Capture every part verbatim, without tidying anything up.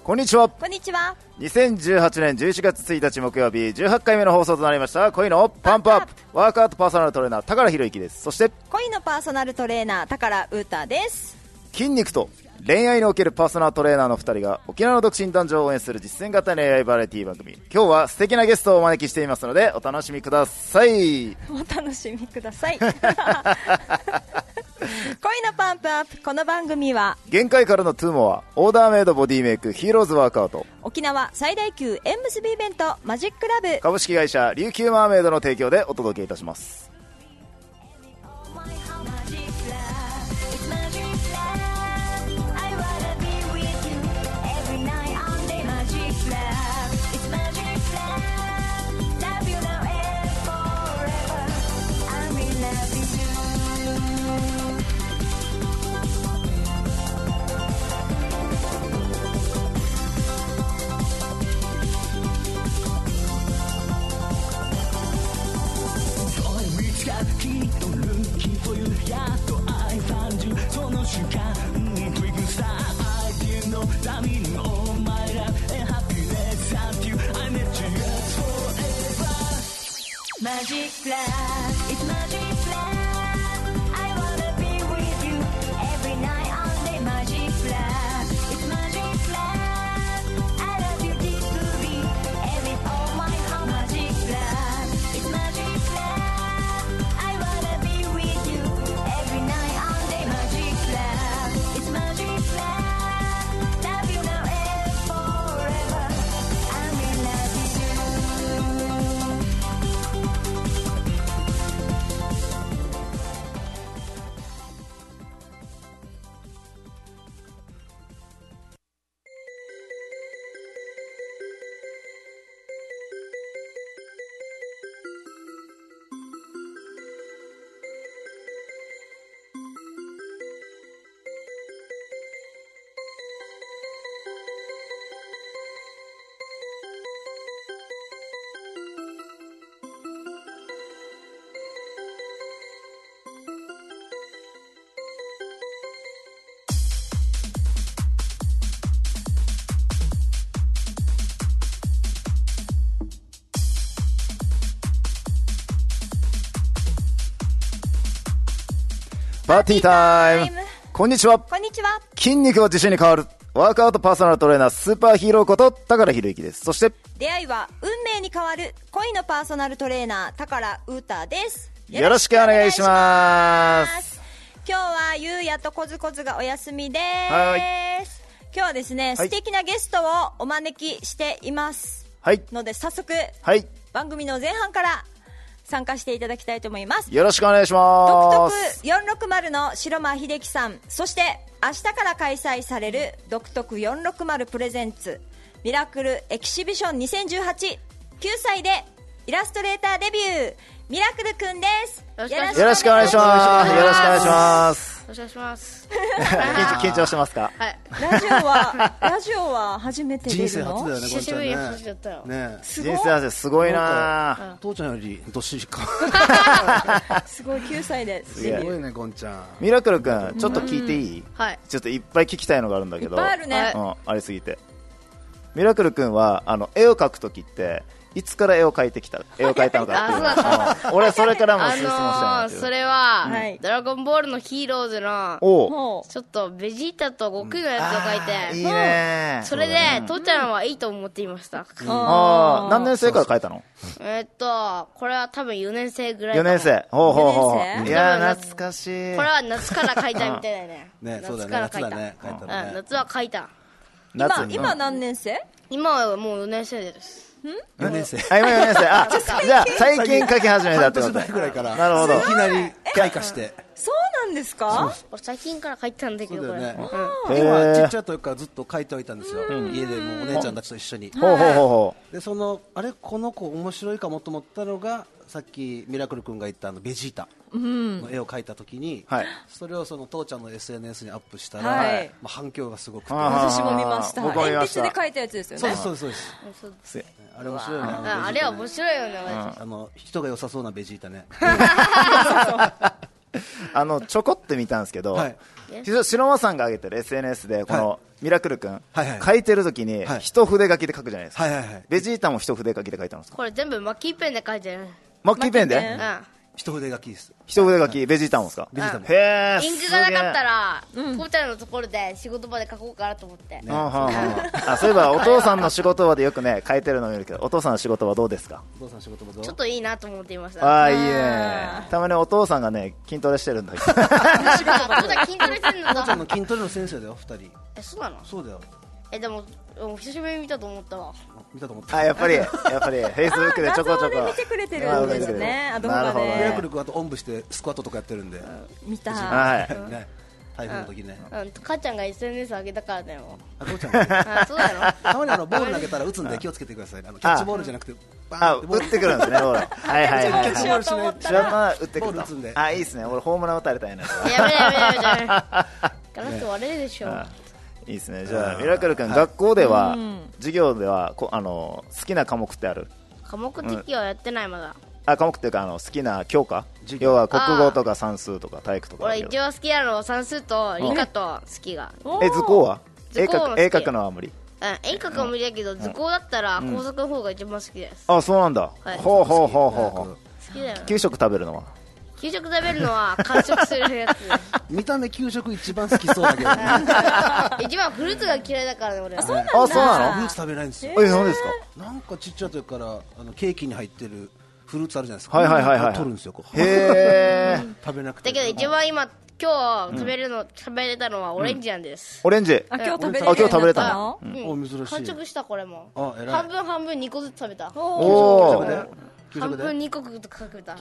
こんにちは。 こんにちは。 にせんじゅうはちねんじゅういちがつついたち木曜日じゅうはちかいめの放送となりました恋のパンプアップワークアウトパーソナルトレーナー高良博之です。そして恋のパーソナルトレーナー高良ウータです。 筋肉と恋愛におけるパーソナルトレーナーのふたりが沖縄の独身男女を応援する実践型恋愛バラエティ番組。今日は素敵なゲストをお招きしていますのでお楽しみください。 お楽しみください。恋のパンプアップ。この番組は限界からのトゥーモアオーダーメイドボディメイクヒーローズワークアウト沖縄最大級縁結びイベントマジックラブ株式会社琉球マーメイドの提供でお届けいたします。 Magic love, it's magic love. I wanna be with you every night all day. Magic love, it's magic love. I love you deeply, every all my heart. Magic love, it's magic love. I wanna be with you every night all day. Magic love, it's magic love. Love you now and forever. I'm in love with you. パーティータイム。こんにちは。 こんにちは。 筋肉を自信に変わるワークアウトパーソナルトレーナースーパーヒーローこと高良博之です。そして出会いは運命に変わる恋のパーソナルトレーナー高良ウータです。 よろしくお願いします。 今日はゆうやとこずこずがお休みです。 はい。 今日はですね、はい、素敵なゲストをお招きしていますはいので早速、 はい、 番組の前半から参加していただきたいと思います。 よろしくお願いします。独特よんろくまるの白間秀樹さん、そして明日から開催される独特よんろくまるプレゼンツミラクルエキシビションにせんじゅうはち、きゅうさいでイラストレーターデビューミラクルくんです。 よろしくお願いします。よろしくお願いします。 よろしくお願いします。 緊張してますか？ はい。 ラジオはラジオは初めて出るの？ 人生初だよね。 久しぶりに初だったよ。 ね。 すごい。 人生初すごいな。 父ちゃんより年か。 すごいきゅうさいです。 すごいねゴンちゃん。 ミラクルくんちょっと聞いていい？ はい。 ちょっといっぱい聞きたいのがあるんだけど。 いっぱいあるね。 うん、ありすぎて。ミラクルくんはあの絵を描くときっていつから絵を描いてきた絵を描いたのかっていうの、うん、俺それからも質問したいなっていう。 あのー、それは、 はい、 ドラゴンボールのヒーローズのおちょっとベジータと悟空のやつを描いて、 うん、いいね。 それで父ちゃんはいいと思っていました。 うん、ああ、何年生から描いたの？ えー、っとこれは多分よねん生ぐらい。 よねん生。ほうほうほう。いや懐かしい。 これは夏から描いたみたいだね。 ね、そうだね。 夏から描いた。 ね、描いたね。 うん、夏は描いた。 今今何年生？ 今はもうよねん生です。 よねん生。 あ、今よねん生。あ、じゃあ最近描き始めたってこと。 半年前ぐらいから。 なるほど。 いきなり開花して。 そうなんですか？ 最近から描いたんだけどこれ。 今ちっちゃい時からずっと描いておいたんですよ。家でもお姉ちゃんたちと一緒に。 ほうほうほうほう。でそのあれこの子面白いかもと思ったのが。さっきミラクル君が言ったあのベジータの絵を描いたときに、うん、それをその父ちゃんの エスエヌエス にアップしたら、はい、まあ、反響がすごくて私も見ました。鉛筆で描いたやつですよね。 そうですそうですそうです。あれ面白いよね。 あれは面白いよね。 あの人が良さそうなベジータね。 あのちょこって見たんですけど、はい、白間さんが上げてる エスエヌエス でこの、はい、 ミラクルくん、 はいはい書いてる時にはい一筆書きで書くじゃないですか、 はいはいはい。 ベジータも一筆書きで書いたんですか？ これ全部マッキーペンで書いてる。 マッキーペンでマッキーペンうん。 一筆書きです。 一筆書き、ベジータもですか？ ベジータもへー、 インクがなかったら、 うんポータルのところで仕事場で書こうかなと思って。 すげー。はんはんはんあ、そういえばお父さんの仕事場でよくね書いてるのを見るけど、お父さんの仕事場どうですか？ お父さん仕事もどうちょっといいなと思っていました。 ああ、いいあね。たまにお父さんがね筋トレしてるんだけどあ、父ちゃん筋トレしてんの父ちゃんか。 の筋トレの先生だよ、二人。 え、そうなの？ そうだよ。 え、でも、うん久しぶりに見たと思ったわ。 見たと思った。 あ、やっぱりやっぱりフェイスブックでちょこちょこ画像で見てくれてるんですね。あ、動画なるほどミラでクル君あとおんぶしてスクワットとかやってるんで。 見た。 はいね。台風の時ね。 うん、母ちゃんが エスエヌエス 上げたからだよ。 あ、父ちゃんが。 あ、そうだろ。 たまにあのボール投げたら打つんで気をつけてください。あのキャッチボールじゃなくてバあ、 ーンってボール打ってくるんですね、ほら。はいはいはいキャッチボールしない知らない打ってくるボール打つんでと。あ、いいですね。俺ホームラン打たれたいな。 やめろやめろやめろやめろ。ガラス割れるでしょ。 あいいですね。じゃあミラクル君、学校では授業ではこあの好きな科目ってある？ 科目的はやってないまだ。 あ、科目っていうかあの好きな教科？要は国語とか算数とか体育とかあ俺るけど。 一番好きなのは算数と理科と好きが。 おーえ、図工は？絵図工も好き描く絵描くのは無理。 うん、絵描くは無理だけど、図工だったら工作の方が一番好きです。 あ、そうなんだ。 はいほうほうほうほうほう。 好きだよ。 給食食べるのは？ 給食食べるのは完食するやつ。 見た目給食一番好きそうだけどね。 一番フルーツが嫌いだからね、俺は。 そうなんだ。 あ、そうなの？ フルーツ食べないんですよ。 え、何ですか？ なんかちっちゃい時からあのケーキに入ってるフルーツあるじゃないですか。 はいはいはいはい取るんですよ。こうへー。 食べなくて。 だけど一番今、今日食べるの、食べれたのはオレンジなんです。 オレンジ。 あ、今日食べれあ今日食べれたたのの？ お珍しい。 完食した、これも。 あ、偉い。 半分半分にこずつ食べた。 おー。 給食で給半食で分にこ食った。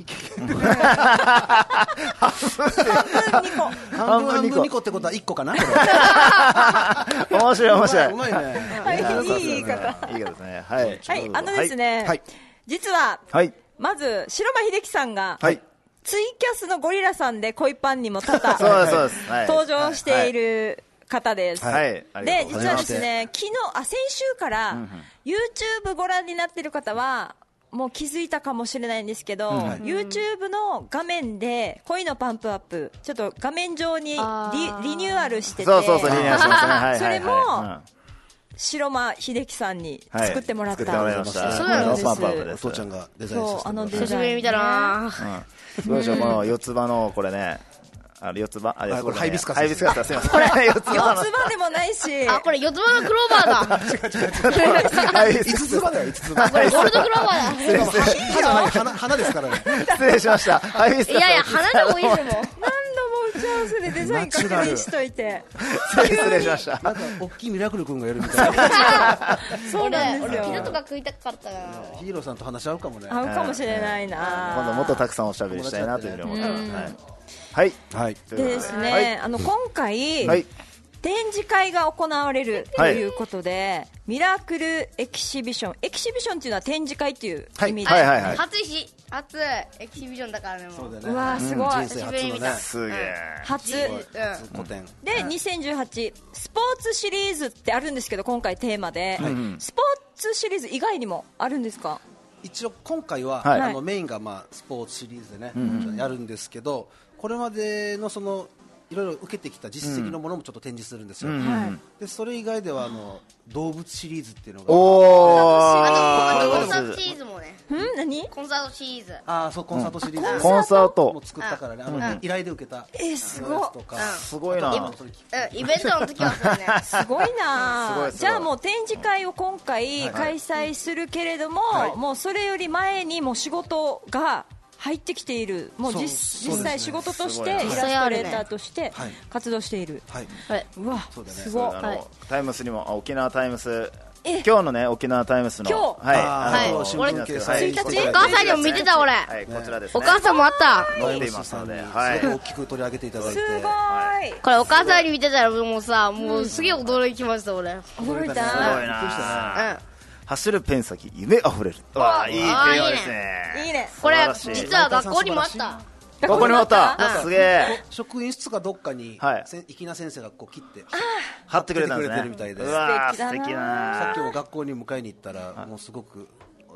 半分半分にこってことはいっこかな。これ面白い面白い。 うまいね。 はい、いい言い方。 いいですね。はい。 はい、あのですね、 はい実は、 はい。 まず、白間秀樹さんが、 はい。 ツイキャスのゴリラさんで恋パンにも多々 そうです、そうです。はい登場している方です。 はい。はいありがで、実はとうございま。 ですすね、昨日、あ、先週から、YouTube ご覧になってる方は、もう気づいたかもしれないんですけど、 はい YouTube の画面で恋のパンプアップ、ちょっと画面上にリあーリニューアルしてて、 そうそうそう、リニューアルしましたね。はいはいはい。 それもうん白間秀樹さんにはい作ってもらった。 作ってもらいました。 そうなんですパンプアップです。 お父ちゃんがデザインさせてもらったそうあのデザイン久しぶりに見たなぁ。 うん。すごいでしょ、この四つ葉の、これね、あの四つ葉あ、四つ葉ねこれハイビスカスハイビスカスだ、すみません。これ、四つ葉の四つ葉でもないし、 あ、これ四つ葉のクローバーだ。 ハイビスカス五つ葉だよ、五つ葉。 これゴールドクローバーだ。 歯じゃない、花、花ですからね。 失礼しました。ハイビスカス。 いやいや、花でもいいですもん。 何度も打ち合わせでデザイン確認しといて、 失礼しました。 なんか、大きいミラクル君がやるみたいな。 そうなんです俺、ピザよ。 とか食いたかったな。 ヒーローさんと話し合うかもね。 合うかもしれないな。 今度もっとたくさんおしゃべりしたいなというふうに思ってます。はい。はい。 はい。 でですね、 はいあの今回、 はい。 展示会が行われるということで、ミラクルエキシビション、エキシビションっていうのは展示会っていう意味で、 はいはいはい。 初し、初エキシビジョンだからね、もう。 そうだよね。 うわーすごい人生初のね。 すげえ。 初うん。 古典。 で、にせんじゅうはちスポーツシリーズってあるんですけど、今回テーマで、スポーツシリーズ以外にもあるんですか？ 一応今回は、 はいあのメインがまあスポーツシリーズでね、やるんですけど、これまでのそのいろいろ受けてきた実績のものもちょっと展示するんですよ。 はいでそれ以外ではあの動物シリーズっていうのが、 おあと、コンサートー。 シリーズもね。 ん何コンサートシリーズ。 ああそうコンサートシリーズ、 コンサーもトう。作ったからね、あのうん依頼で受けたえーすごいやつとか、 すごいな。 うん、イベントの時はそうね。 すごいなすごいすごいじゃあもう展示会を今回開催するけれども、もうそれより前にもう仕事が入ってきている、もう実そう実際仕事としすごいなてイラストレーターとしてはい活動している、 はい、 はい。 うわそうだねすごい、 あのタイムスにも、あ沖縄タイムス、 え今日のね、沖縄タイムスの、 今日はい、 ああのーはい新聞なんですけど俺はいいちにちお母さんにも見てた、俺。 はい、こちらですね。 お母さんもあった。 載っていますので、 すはいごく大きく取り上げていただいて、 すごい、 これお母さんに見てたらもうさ、もうすげえ驚きました、俺。うん。 驚いたすごいな。走るペン先、夢あふれる。わあ、いいテーマですね。 いいねこれ素晴らしい、 実は学校にもあった。 ここにもあった。 うんすげえ。 職員室かどっかに、 はいせん粋な先生がこう切って貼ってくれたんですね。 貼ってくれてるみたいでうわあ、 素敵だな素敵さなっきも学校に迎えに行ったら、もうすごく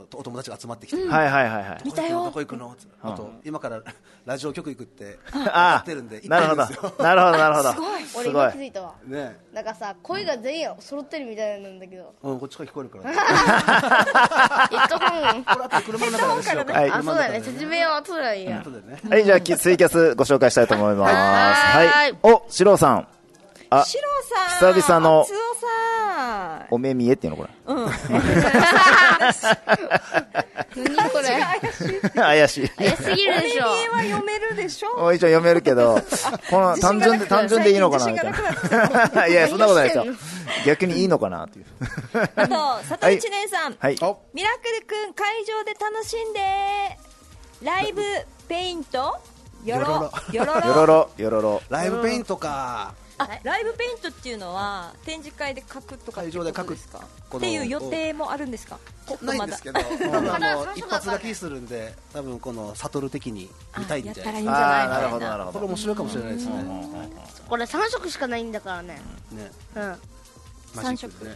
お友達が集まってきて、 はいはいはいはい。 見たよどこ行くのあと今からラジオ局行くって分あかってるんでなるほど行ってるんですよなるほどなるほど。 俺すごい今気づいたわねなんかさ声が全員揃ってるみたいなんだけどうん、こっちから聞こえるから、ね、 ヘッドホンこれ後で車の中でしようか、 はいあそうだね車の中で説明は後でいいや後でねはい、じゃあきツイキャスご紹介したいと思います。 はいはい。お、シロさん。あ、 シロさん久々のつおさんお目見えっていうのこれ。 何これ怪しい。 怪すぎるでしょ家は読めるでしょもう一応読めるけど、この単純で、単純でいいのかなみたいな。いや、そんなことないですよ。逆にいいのかなっていう。 あと佐藤一年さん、 はい。 おミラクルくん会場で楽しんでライブペイントよろよろよろろ、よろろ。 ライブペイントか、 あライブペイントっていうのは展示会で描くとかってこ会場で描くとですかこのっていう予定もあるんですかちょっとまだないんですけど、多分あの一発書きするんで、多分この悟的に見たいんじゃやったらいいないんじゃないあーなるほどなるほど。 これ面白いかもしれないですね。 これさん色しかないんだからねね、 うんマジックでね。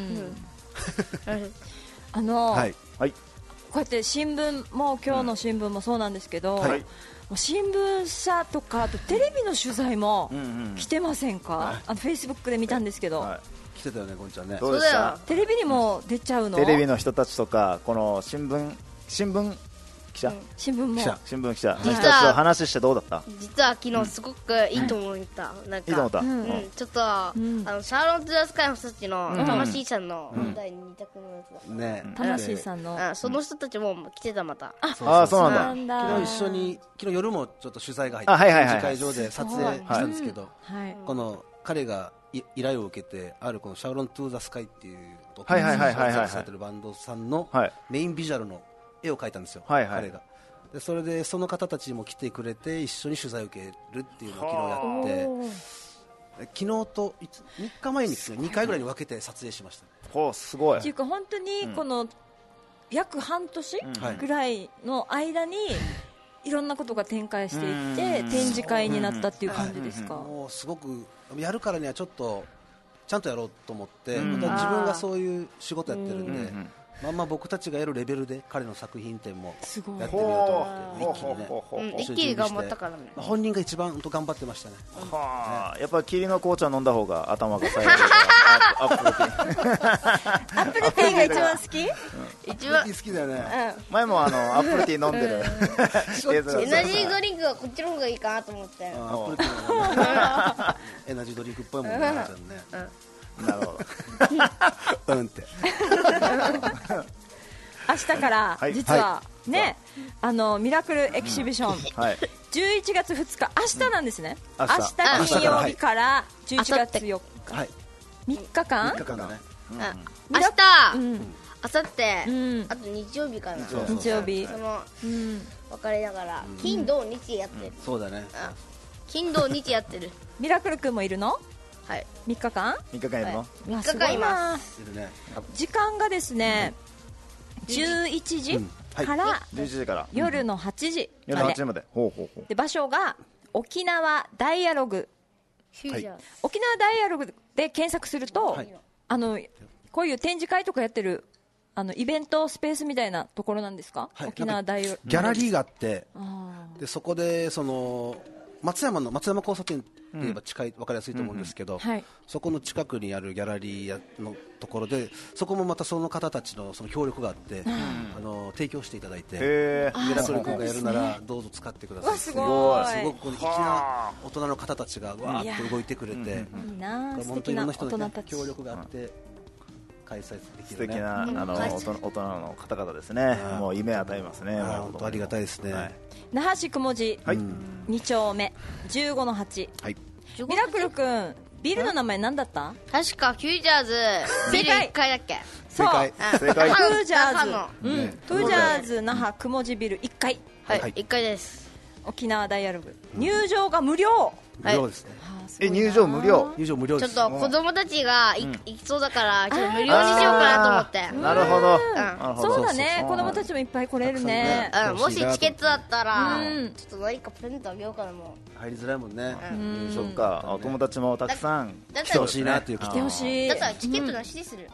あの、 はい。 はい。 こうやって新聞も今日の新聞もそうなんですけど、 はい。 もう新聞社とかあとテレビの取材もうんうん来てませんか、あのフェイスブックで見たんですけど、 はい。 来てたよね、ゴンちゃんね。 どうでしたそうだよテレビにも出ちゃうのテレビの人たちとか、この新聞、新聞記者、 新聞も記者新聞記者の実は人たちと話してどうだった？ 実は昨日すごくいいと思ったなんかいいと思った。 うんうん、ちょっと、 んあのシャーロット・ザ・スカイの人たちのうん魂さんの第二択のやつだ、 ね、 魂さんの、 うんその人たちも来てたまた、 あああ、そうなんだ。 なんだ昨日一緒に、昨日夜もちょっと取材が入って、 あはいはいはい展示会場で撮影したんですけど、 はいこの彼がい依頼を受けて、あるこのシャーロン・トゥ・ザ・スカイっていう、 はいはいはいはいはいされてるバンドさんのはい。 メインビジュアルの絵を描いたんですよ、 はいはい彼が。でそれでその方たちも来てくれて一緒に取材を受けるっていうのを昨日やって昨日といつみっかまえににかいぐらいに分けて撮影しましたね。 ほう、すごいっていうか本当にこの約半年はいぐらいの間にいろんなことが展開していってうん展示会になったっていう感じですか。 もうすごくやるからにはちょっとちゃんとやろうと思って、 うんまた自分がそういう仕事やってるんで、 うんうんまあまあ僕たちがやるレベルで彼の作品展もすごいやってみようと思って一気にねほうほうほうほううん、一気に頑張ったからねまあ本人が一番本当頑張ってましたね。 はあ、やっぱ霧の紅茶飲んだ方が頭が冴えるアップルティー。 アップルティーが一番好き一番好きだよね。 前もあのアップルティー飲んでる映像エナジードリンクはこっちの方がいいかなと思ってアップルティーのねエナジードリンクっぽいもんね。ちゃんねなるほど。 うんって。 明日からはい実はねあのミラクルエキシビションはい。 じゅういちがつふつか明日なんですね。 明明日日金曜日からじゅういちがつよっかはい。 みっかかんみっかかんだね。 うんミ明ラ日、 うん明後日、 うんあと日曜日かなそうそう日曜日そのうん別れながら、金土日やってる、 そうだね。 うん金土日やってるミラクルくんもいるのはいみっかかん三日間いるの？ うわみっかかんいますすいるね。 ごいな時間がですねじゅういちじうんはいから十一時から夜のはちじ夜のまで八時まで。ほうほうほう。 で場所が沖縄ダイアログフュージョン、 沖縄ダイアログで検索すると、 はいあのこういう展示会とかやってるあのイベントスペースみたいなところなんですか、 はい沖縄ダイアログギャラリーがあって、 あでそこでその松山の松山交差点って言えば近い、分かりやすいと思うんですけど、 ーはいそこの近くにあるギャラリーのところで、そこもまたその方たちのその協力があって、あの提供していただいて、 へミラクル君がやるならどうぞ使ってください。 うわすごいすごくこの粋な大人の方たちがわーっと動いてくれて、 いいなあ素本当敵な大にいろんな人の、ね、 人たち協力があって開催でき素るね。 敵なあの大人大人の方々ですね。もう夢与えますね。 あーもう本当ありがたいですね。 はい那覇市雲寺はい。 に丁目じゅうごのはちはい。 ミラクルくんビルの名前何だった確かフュージャーズビルいっかいだっけ正解。 そう正解。 フージャーズ那覇のうんねフージャーズ那覇雲寺ビルいっかいはい、 はいいっかいです沖縄ダイアログ入場が無料無料ですね。 え入場無料。 入場無料ちょっです。 と子供たちがい行きそうだからちょっと無料にしようかなと思ってあーなるほど。 んなるほど。 そうだねそう子供たちもいっぱい来れるねたくさんうん、もしチケットあったら、 うんちょっと何かプレゼントあげようかなも入りづらいもんね。 うんそっか。お友達もたくさんだったら来てほしいなっていう来てほしいだったらチケットなしにする、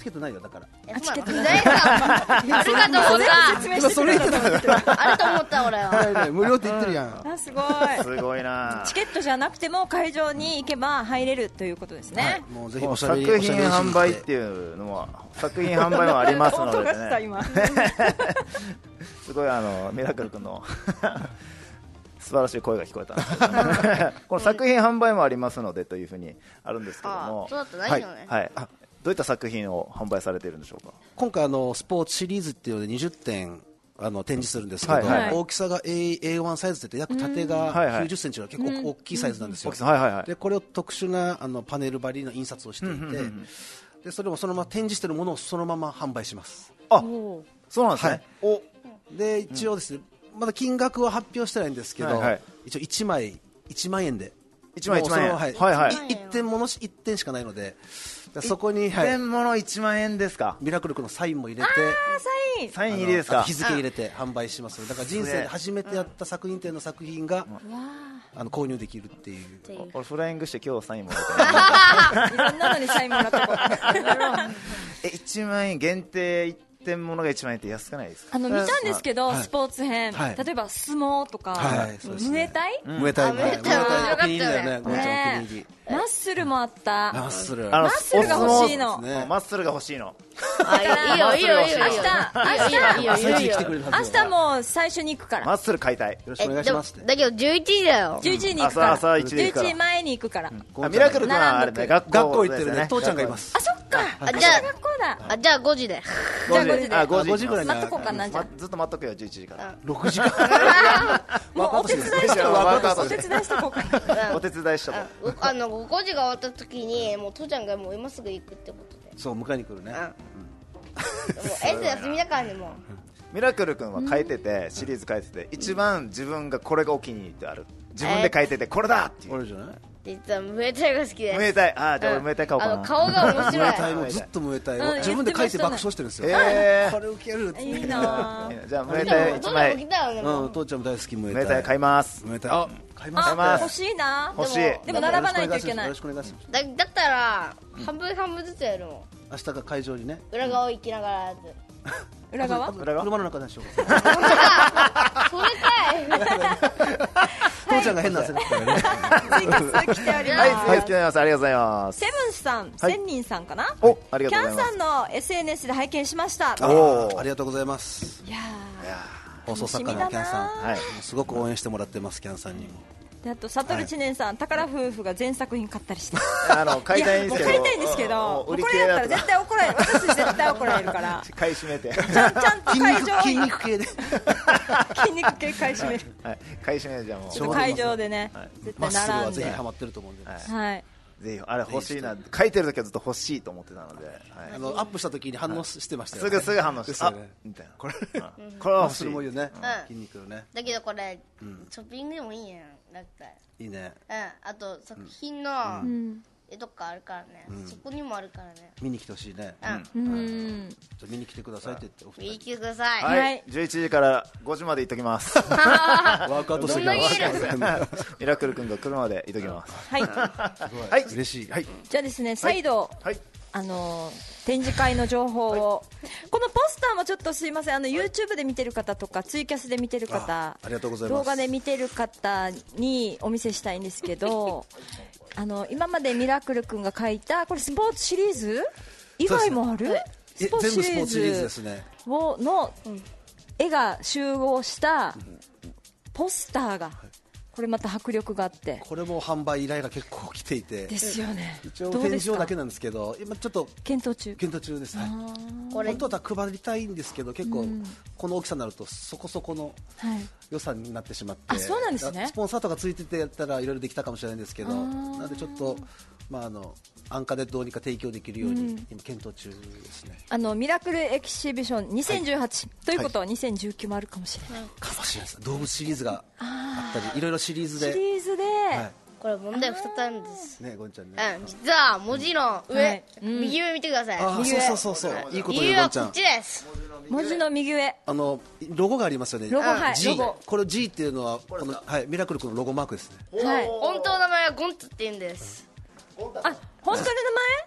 ケットないよだから。 あチケット誰かあるかと思った説明してくれたと思ってあると思った俺はないない無料って言ってるやん。 あすごいすごいな。 チケットじゃなくても会場に行けば入れるということですね、 はい、もうぜひこのおしゃべり作品販売っていうのは作品販売もありますので音がしたね。 今すごいあのミラクル君の素晴らしい声が聞こえたんですけどこの作品販売もありますのでというふうにあるんですけども、 そうだったらないよね、 はい、あどういった作品を販売されているんでしょうか。 今回あのスポーツシリーズっていうのでにじゅってんあの展示するんですけど、 はいはい大きさが エーワン サイズって言って約縦がはいはいきゅうじゅっセンチの結構大きいサイズなんですよ。 大きさはいはいはい。 でこれを特殊なあのパネル張りの印刷をしていて、 うんうんうんうんでそれをそのまま展示しているものをそのまま販売します。 あそうなんですね、 はいおで一応ですね、まだ金額は発表してないんですけど、 はいはい一応いちまいいちまんえんでいちまんいちまん円もうそのはいはいはいい一点ものし一点しかないので、そこに、はい、 点物いちまん円ですか。 ミラクル君のサインも入れてサインサイン入りですか。 あの日付入れて販売しますので、だから人生で初めてやった作品展の作品が、あの購入できるっていう。 っていう俺フライングして今日サインもらったいろんなのにサインもらったことえいちまん円限定いってん物がいちまん円って安くないですか。 あの見たんですけど、 はいスポーツ編、 はい例えば相撲とか、 はいそうですねムエタイ、 ムエタイも、はいあムエタイムエタイお気に入りだよね、 ねゴンちゃんお気に入り。 マッスルもあった。 マッスル。 あのマッスルが欲しいのそうですねマッスルが欲しいの。 あいいよいいよいいよいいよ明日明日いいよいいよいいよ朝一に来てくれるはずよ。 明日も最初に行くからマッスル買いたい。 よろしくお願いしますって。 だけどじゅういちじだよじゅういちじに行くから朝朝一で行くからじゅういちじまえに行くから、 あミラクル君はあれね学校学校行ってるですよね、父ちゃんがいます。 あそっかあじゃ学校だああじゃあごじでじゃあごじであごごじぐらいに待っとこうかなじゃまずっと待っとくよじゅういちじから。 ろくじかん。 もうお手伝いしとこうワークアウトお手伝いしとこうかなお手伝いしとこう。 ああのごじが終わった時にもう父ちゃんがもう今すぐ行くってことでそう、迎えに来るね。 もうエンス休みだからねもうミラクル君は書いててシリーズ書いてて一番自分がこれがお気に入りってある。自分で書いててこれだっていう。 俺じゃない実はムエタイが好きでムエタイあーじゃあ俺ムエタイ買おうかな。 あの顔が面ム白いエタイもずっとムエタイうんを自分で書いて爆笑してるんですよ。 えこれウケるっつって。 いいなぁじゃあムエタイ一お父さんも枚来たよねもうん、 う父ちゃんも大好きムエタイ。 ムエタイ買います。 ムエタイ。あ、買います。 あ買います欲しいな欲しい。 でも並ばないといけないよろしくお願いします。 だだったら半分半分ずつやるもん明日が会場にね。 裏側行きながらやつ裏側裏側車の中でしょうか。 それかい父ちゃんが変な汗だったからね。 追加数来ております、 はい、はい、好きなます。ありがとうございますセ。ブンスさん、千人さんかな、 お、ありがキャンとうございます。 さんの エスエヌエス で拝見しました。 あおーーありがとうございます。 いや放送作家のキャンさん、 はい。 すごく応援してもらってます、キャンさんにも。 ーであとサトル知念さん、宝夫婦が全作品買ったりしてあの買いたいんですけど。 やもう買いたいんですけど、もう売りこれやったら切れだと絶対怒られる、私絶対怒られるから買い占めて。 ちゃんちゃんと筋肉、 会場筋肉系で。 筋肉系買い占めるはい、買い占めてじゃあもう。 ちょっと会場でね、 はい絶マッスル対並んではぜひハマってると思うんで。 はいはいぜひあれ欲しいな。書いてる時はずっと欲しいと思ってたので。はいあのアップした時に反応してましたよね。 すぐすぐ反応して。あですよね、 みたいな。 これ、 うんこれはマッ欲しい。 スルもいいよねう。ん筋肉のね。 だけどこれショッピングでもいいやんだったらいいね。 うんあと作品のうん絵とかあるからねそこにもあるからね見に来てほしいね。 うんうんじゃあ見に来てくださいって言ってお二人。 見に来てくださいははいい。じゅういちじからごじまで行っときます。 ワークアウトしてきどんだます。 けミラクル君が来るまで行っときます。 はいはい。 嬉しい。はい。 じゃあですね再度、 はい。 あのー展示会の情報を、このポスターもちょっとすいません、あの YouTube で見てる方とかツイキャスで見てる方、 あありがとうございます動画で見てる方にお見せしたいんですけどあの今までミラクル君が描いたこれスポーツシリーズ以外もある、 えスポーツ全部シリースポーツシリーズでズすね。 をの絵が集合したポスターがこれまた迫力があってこれも販売依頼が結構来ていてで、すよね。 一応どうですか展示用だけなんですけど、今ちょっと検討中。 検討中です。はい。 これ本当は配りたいんですけど、結構この大きさになるとそこそこのはい。 予算になってしまって、 あそうなんですねスポンサーとかついててやったらいろいろできたかもしれないんですけど、なのでちょっとまああの安価でどうにか提供できるように今検討中ですね。 あのミラクルエキシビションにせんじゅうはち、ということはにせんじゅうきゅうもあるかもしれない。 かもしれないです。動物シリーズがあったり、いろいろシリーズシで、 リーズで、 はこれ問題ふたつあるんですい、ねゴンちゃんね。 うん実は文字の上、 はいうん右上見てくださいあー右上そうそうそうそう、いいこと右よゴンちゃん上はこっち。です文字の右上、 あのロゴがありますよね。 ロゴはい G ロゴこれ G っていうのはこのはいミラクル君のロゴマークですね。 はい。 本当の名前はゴンツって言うんですあ、本当の名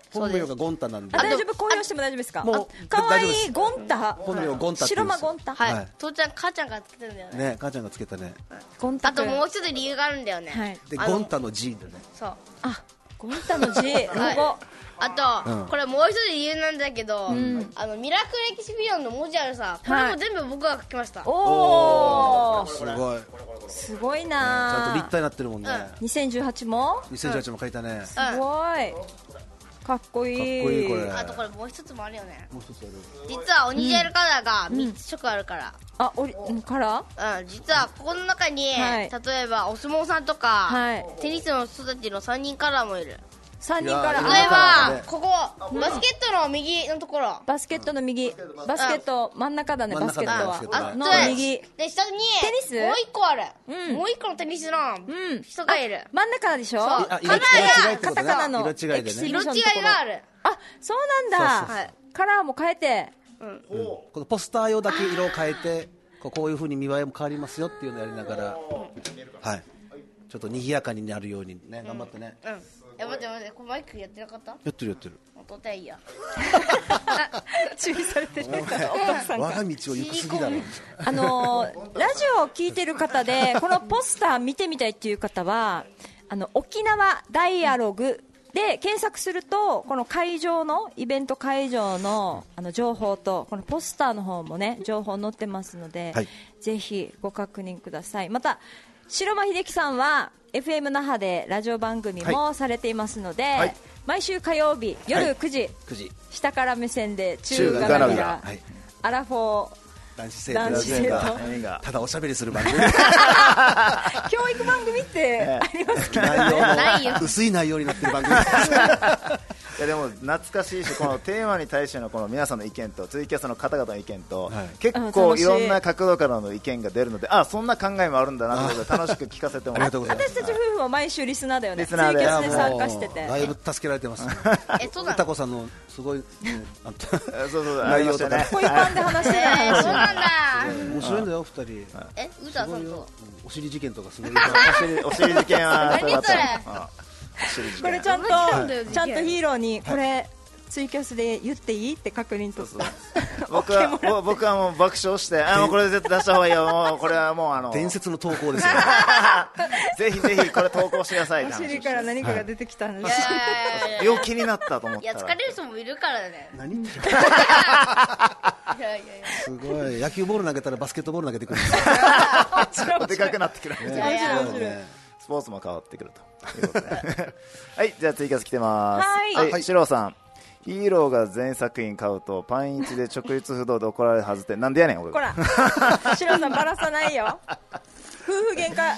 本名がゴンタなんで。 あ、大丈夫、公表しても大丈夫ですか？ もうあ、かわい大丈夫ですいゴンタ。 本名ゴンタって白言うんですよ間ゴンタ。 はい、 はい父ちゃん母ちゃんがつけてるんだよね。 ね、母ちゃんがつけたね。 ゴンタ君。 あともう一つ理由があるんだよね。 はいで、 あのゴンタの G でね。 そう。 あ、ゴンタの字、ロはいゴ。 あと、 うんこれもう一つ理由なんだけど、あのミラクルエキシビジョンの文字あるさ、これも全部僕が書きました。 おー、 すごい。 すごいちゃんとな立体になってるもんね。 にせんじゅうはちもにせんじゅうはちも書いたね。 すごい。かっこいい。 かっこいいこれあとこれもう一つもあるよね。 もう一つある。 実はオニジェルカラーがみっつ色あるから。 あ、おり、んカラーうん、実はここの中に、 はい例えばお相撲さんとか、 はいテニスの人たちのさんにんカラーもいる。 さんにんから。 いや例えカラーだねばここバスケットの右のところ、 バスケットの右。バスケット、真ん中だね、 真ん中だねバスケットはバスケット。 あので右。 で下にテニスもう一個ある、 うんもう一個のテニスのうん。 人がいる、 真ん中でしょそうあ、 カラー色違いってカことねタカナの色違いでね。 エキシビ色違いがある。 あ、そうなんだ。 はいカラーも変えて。 このポスター用だけ色を変えて、こうこういう風に見栄えも変わりますよっていうのをやりながら、はい。ちょっと賑やかになるようにね、頑張ってね。 うんえ待って待ってこれマイクやってなかった？ やってるやってる。 音でいいや。 注意されてる。お父さんが。 我が道を行くすぎだろ。 あのーラジオを聞いてる方で、このポスター見てみたいっていう方は、あの、沖縄ダイアログで検索すると、この会場の、イベント会場の、あの、情報と、このポスターの方もね、情報載ってますので、 はいぜひご確認ください。また、白間秀樹さんは、エフエム 那覇でラジオ番組もされていますので、 はい毎週火曜日夜くじ、 くじ。 下から目線で中中ガラビラガラビラ。はい。 アラフォー男子生男子生徒徒がただおしゃべりする番組。 教育番組ってありますか？ 内容ないよの薄い内容になってる番組。 いやでも懐かしいし、このテーマに対してのこの皆さんの意見とツイキャスの方々の意見と、 はい結構いろんな角度からの意見が出るので、あ、そんな考えもあるんだなということで楽しく聞かせてもらってありがとうございます私たち夫婦は毎週リスナーだよね。 リスナーでツイキャスでいやもう参加してて。 だいぶ助けられてます。 えそうなの？ 歌子さんのすごい、ね、あんたそうそうそう、 内容とかありましたね。 恋パンで話してないえーそう話。 なんだ。 面白いんだよ二人。 え歌さんとすごいよ。お尻事件とかすごい。 お尻お尻事件は何それあお尻事件これちゃんとなんだよちゃんとヒーローにこれツイキャスで言っていいって確認とそう僕はもう僕はもう爆笑して、あ、もうこれ絶対出した方がいいよ、もうこれはもうあの伝説の投稿ですよ。 ぜひぜひこれ投稿してくださいってお話をして尻から何かが出てきた話。 いやいやいやいやよう気になったと思っいやたら疲れる人もいるからね。 何言ってる？ いやいやいや。 すごい。野球ボール投げたらバスケットボール投げてくるんですよ。 でかくなってくる、 ねいやいやすごいねスポーツも変わってくるということではい、じゃあツイキャス来てます。 はいはい、シローさん、ヒーローが全作品買うとパンイチで直立不動で怒られるはずってなんでやねん俺。 こら、シロさんバラさないよ。夫婦喧嘩。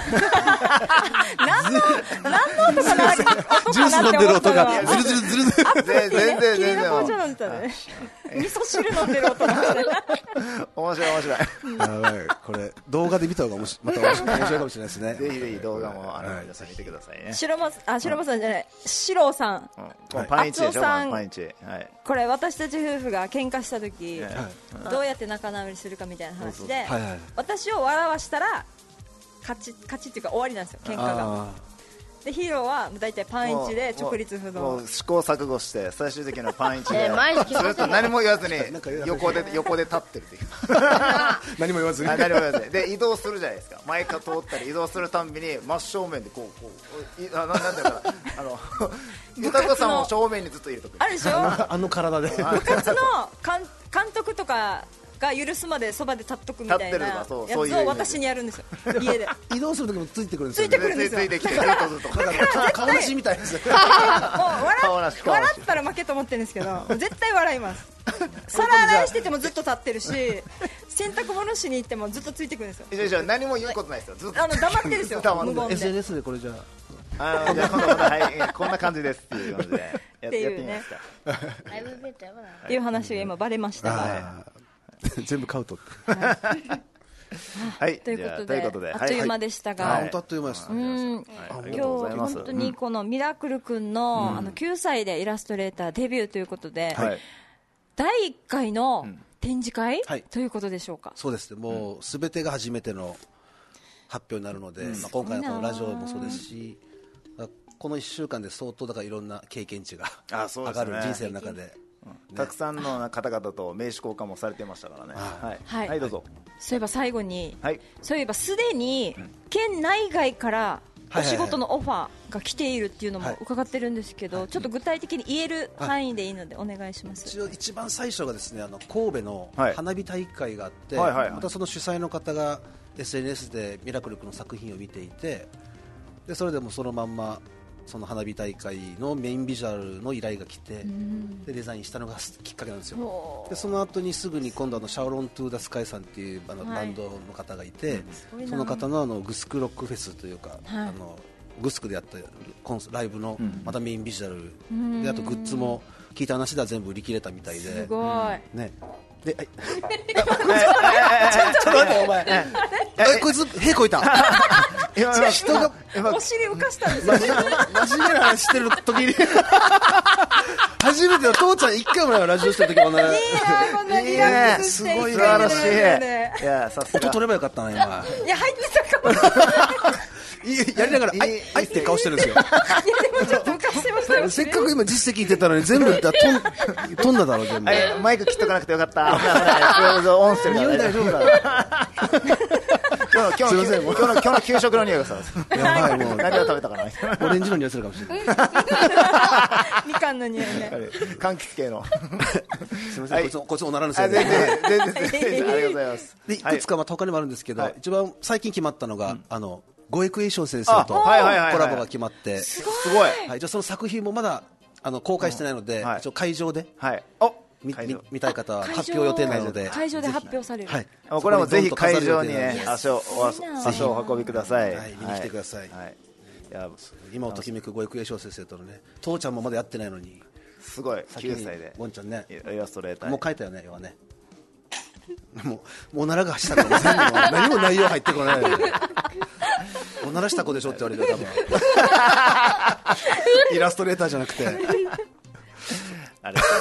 何の何の音かな音ジュース飲んでる音がズルズルズルズル。 全然全然君全然の紅茶飲んでたね。味噌汁飲んでる音がしてる。 面白い面白いやばい。これ動画で見た方が面白いまた面白い面白いかもしれないですね。 ぜひぜひ動画もあの皆さん見てくださいね。 白松あ白松さんじゃない、シロさん。 うんこのパンイチでしょ、 厚尾さんパンイチ。はい。 これ私たち夫婦が喧嘩した時、 はいどうやって仲直りするかみたいな話で、 はいはい。 私を笑わしたら勝ち勝ちっていうか終わりなんですよ、喧嘩が。 あでヒーローは大体パンイチで直立不動。 もう試行錯誤して最終的にはパンイチでえー毎日ずっと何も言わずになんか言う横で横で立ってるっていうー何も言わずに。 あ何も言わずにで移動するじゃないですか。前か通ったり移動するたんびに真正面でこうこういあななんだろうなあの豊子さんを正面にずっといるとあるでしょあの体で。 部活の監監督とかが許すまでそばで立っとくみたい立ってるなやつのそうそういうイメージを私にやるんですよ、家で。 移動する時もついてくるんですよ。 ついてくるんですよついてきてずっとずっとだから顔なしみたいです。 もう笑顔なし顔なし笑ったら負けと思ってるんですけど、絶対笑います。皿洗いしててもずっと立ってるし、洗濯物しに行ってもずっとついてくるんですよ。 一緒一緒何も言うことないですよ。ずっとあの黙ってるんですよ、 黙って無言エスエヌで。 エス でこれじゃあのじゃあ今度またはいこんな感じですっていう感じでやってっていうねやってみますか。 ライブイベントやばない。 っていう話が今バレましたが、 あ。全部買うと。 はい。 ということでじゃあということであっという間でしたが、 はいあ本当あっという間です。 うんはいあり今がとうございます。 日本当にこのミラクル君の,、あのきゅうさいでイラストレーターデビューということで、 はい。 だいいっかいの展示会、 はいということでしょうか。 そうですね。もうすべてが初めての発表になるので、まあ今回のこのラジオもそうですし、 このいっしゅうかんで相当だからいろんな経験値があそうですね上がる人生の中で、ね、 たくさんの方々と名刺交換もされてましたからね。はい、 はいはい、どうぞ。 そういえば最後に、 はい、 そういえばすでに県内外からお仕事のオファーが来ているっていうのも伺ってるんですけど、はい、ちょっと具体的に言える範囲でいいのでお願いします。 一応一番最初がですね、あの神戸の花火大会があって、 はいはいはいはい、 またその主催の方が エスエヌエス でミラクル君の作品を見ていて、でそれでもそのまんまその花火大会のメインビジュアルの依頼が来て、でデザインしたのがきっかけなんですよ。でその後にすぐに今度あのシャオロン・トゥー・ダ・スカイさんっていうあのバンドの方がいて、はい、その方のあのグスクロックフェスというか、はい、あのグスクでやったコンライブのまたメインビジュアル、うん、であとグッズも聞いた話では全部売り切れたみたいで、 すごい、 ね、でちょっと待ってお前えこいつ屁こいた人がお尻浮かしたんですよ、真面目な話してる時に初めての父ちゃん一回もラジオしてる時もね、いいなこんなリラックスして、 すごい素晴らしい、いやさすが音取ればよかったな今。 いや入ってたかもやりながら、あい、あいって顔してるんですよ。 いやでもちょっと浮かしてましたよ、ね、 せっかく今実績言ってたのに全部飛ん飛んだだろ全部。 マイク切っとかなくてよかった。オンしてるから大丈夫だ。今日の今日の今日の今日の給食の匂いがさ、やばいもう何を食べたかな。 オレンジの匂いするかもしれない。 みかんの匂いね。 柑橘系の。 すみません、こいつこいつおならのせいで。 全然全然全然ありがとうございます。 でいくつかまた他にもあるんですけど、一番最近決まったのがあの。ゴエクエーション先生とコラボが決まって、 すごい、 はい、じゃあその作品もまだあの公開してないので、一応会場で、 はい、お見見たい方は発表予定なので、 会場で発表される、 はい、 これはもうぜひ会場にね足を足をお運びください、 はい、見に来てください、 はい、いや今をときめくゴエクエーション先生とのね、父ちゃんもまだやってないのにすごいきゅうさいでゴンちゃんねイラストレーターもう書いたよね、要はねもうもうおならがしたから全部何も内容入ってこないおならした子でしょって言われて、多分イラストレーターじゃなくてあれ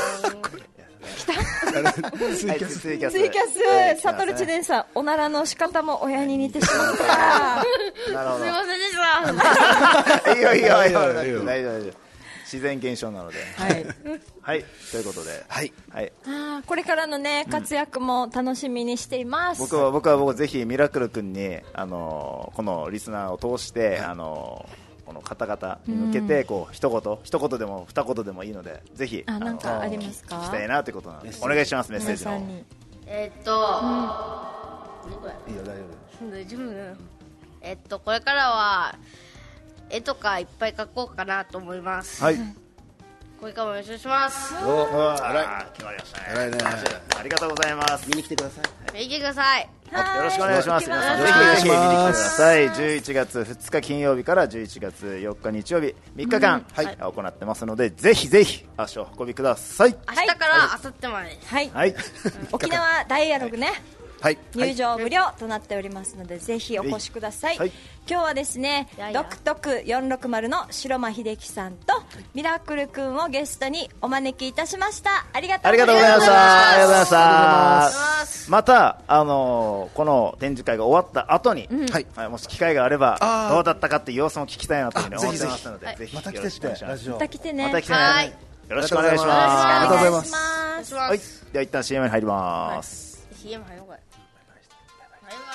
ツイキャスツイキャスサトルチデンさん、おならの仕方も親に似てしまったなるほど、 すいませんでしたいいよいいよいいよ大丈夫大丈夫、自然現象なので、はい、はい、ということで、 はい、 はい、 あこれからのね活躍も楽しみにしています。 僕は僕は僕はぜひミラクル君にあのこのリスナーを通して、はい、あのこの方々に向けてこう一言一言でも二言でもいいので、ぜひあなんかありますか、 聞きたいなということなのでお願いします。メッセージのえー、っと、 うん、いいよ大丈夫大丈夫えー、っとこれからは絵とかいっぱい描こうかなと思います。 はい。 これからもよろしくお願いします。 おお、あら、決まりましたね。 偉いね。 ありがとうございます。 見に来てください。 見に来てください。 よろしくお願いします。皆さんぜひぜひ見に来てください。じゅういちがつふつか金曜日からじゅういちがつよっか日曜日みっかかん、はい、行ってますので、ぜひぜひ足をお運びください。 明日から明後日まで。 はい。 はい。 沖縄ダイアログね。 はい、 入場無料となっておりますので、ぜひお越しください。はい、今日はですね、ドクトクよんろくまるの白間秀樹さんと、はい、ミラクルくんをゲストにお招きいたしました。ありがとうございました。 ありがとうございました。ありがとうございました。また、あのー、この展示会が終わった後に、うんはい、もし機会があればどうだったかっていう様子も聞きたいなというふうに思ってますので、ぜひまた来てってラジオまた来てね。 また来てね。はい、よろしくお願いします。 ありがとうございます。 はい、では一旦 シーエム に入ります。 はい、シーエム 入ろうかい。バイバイ。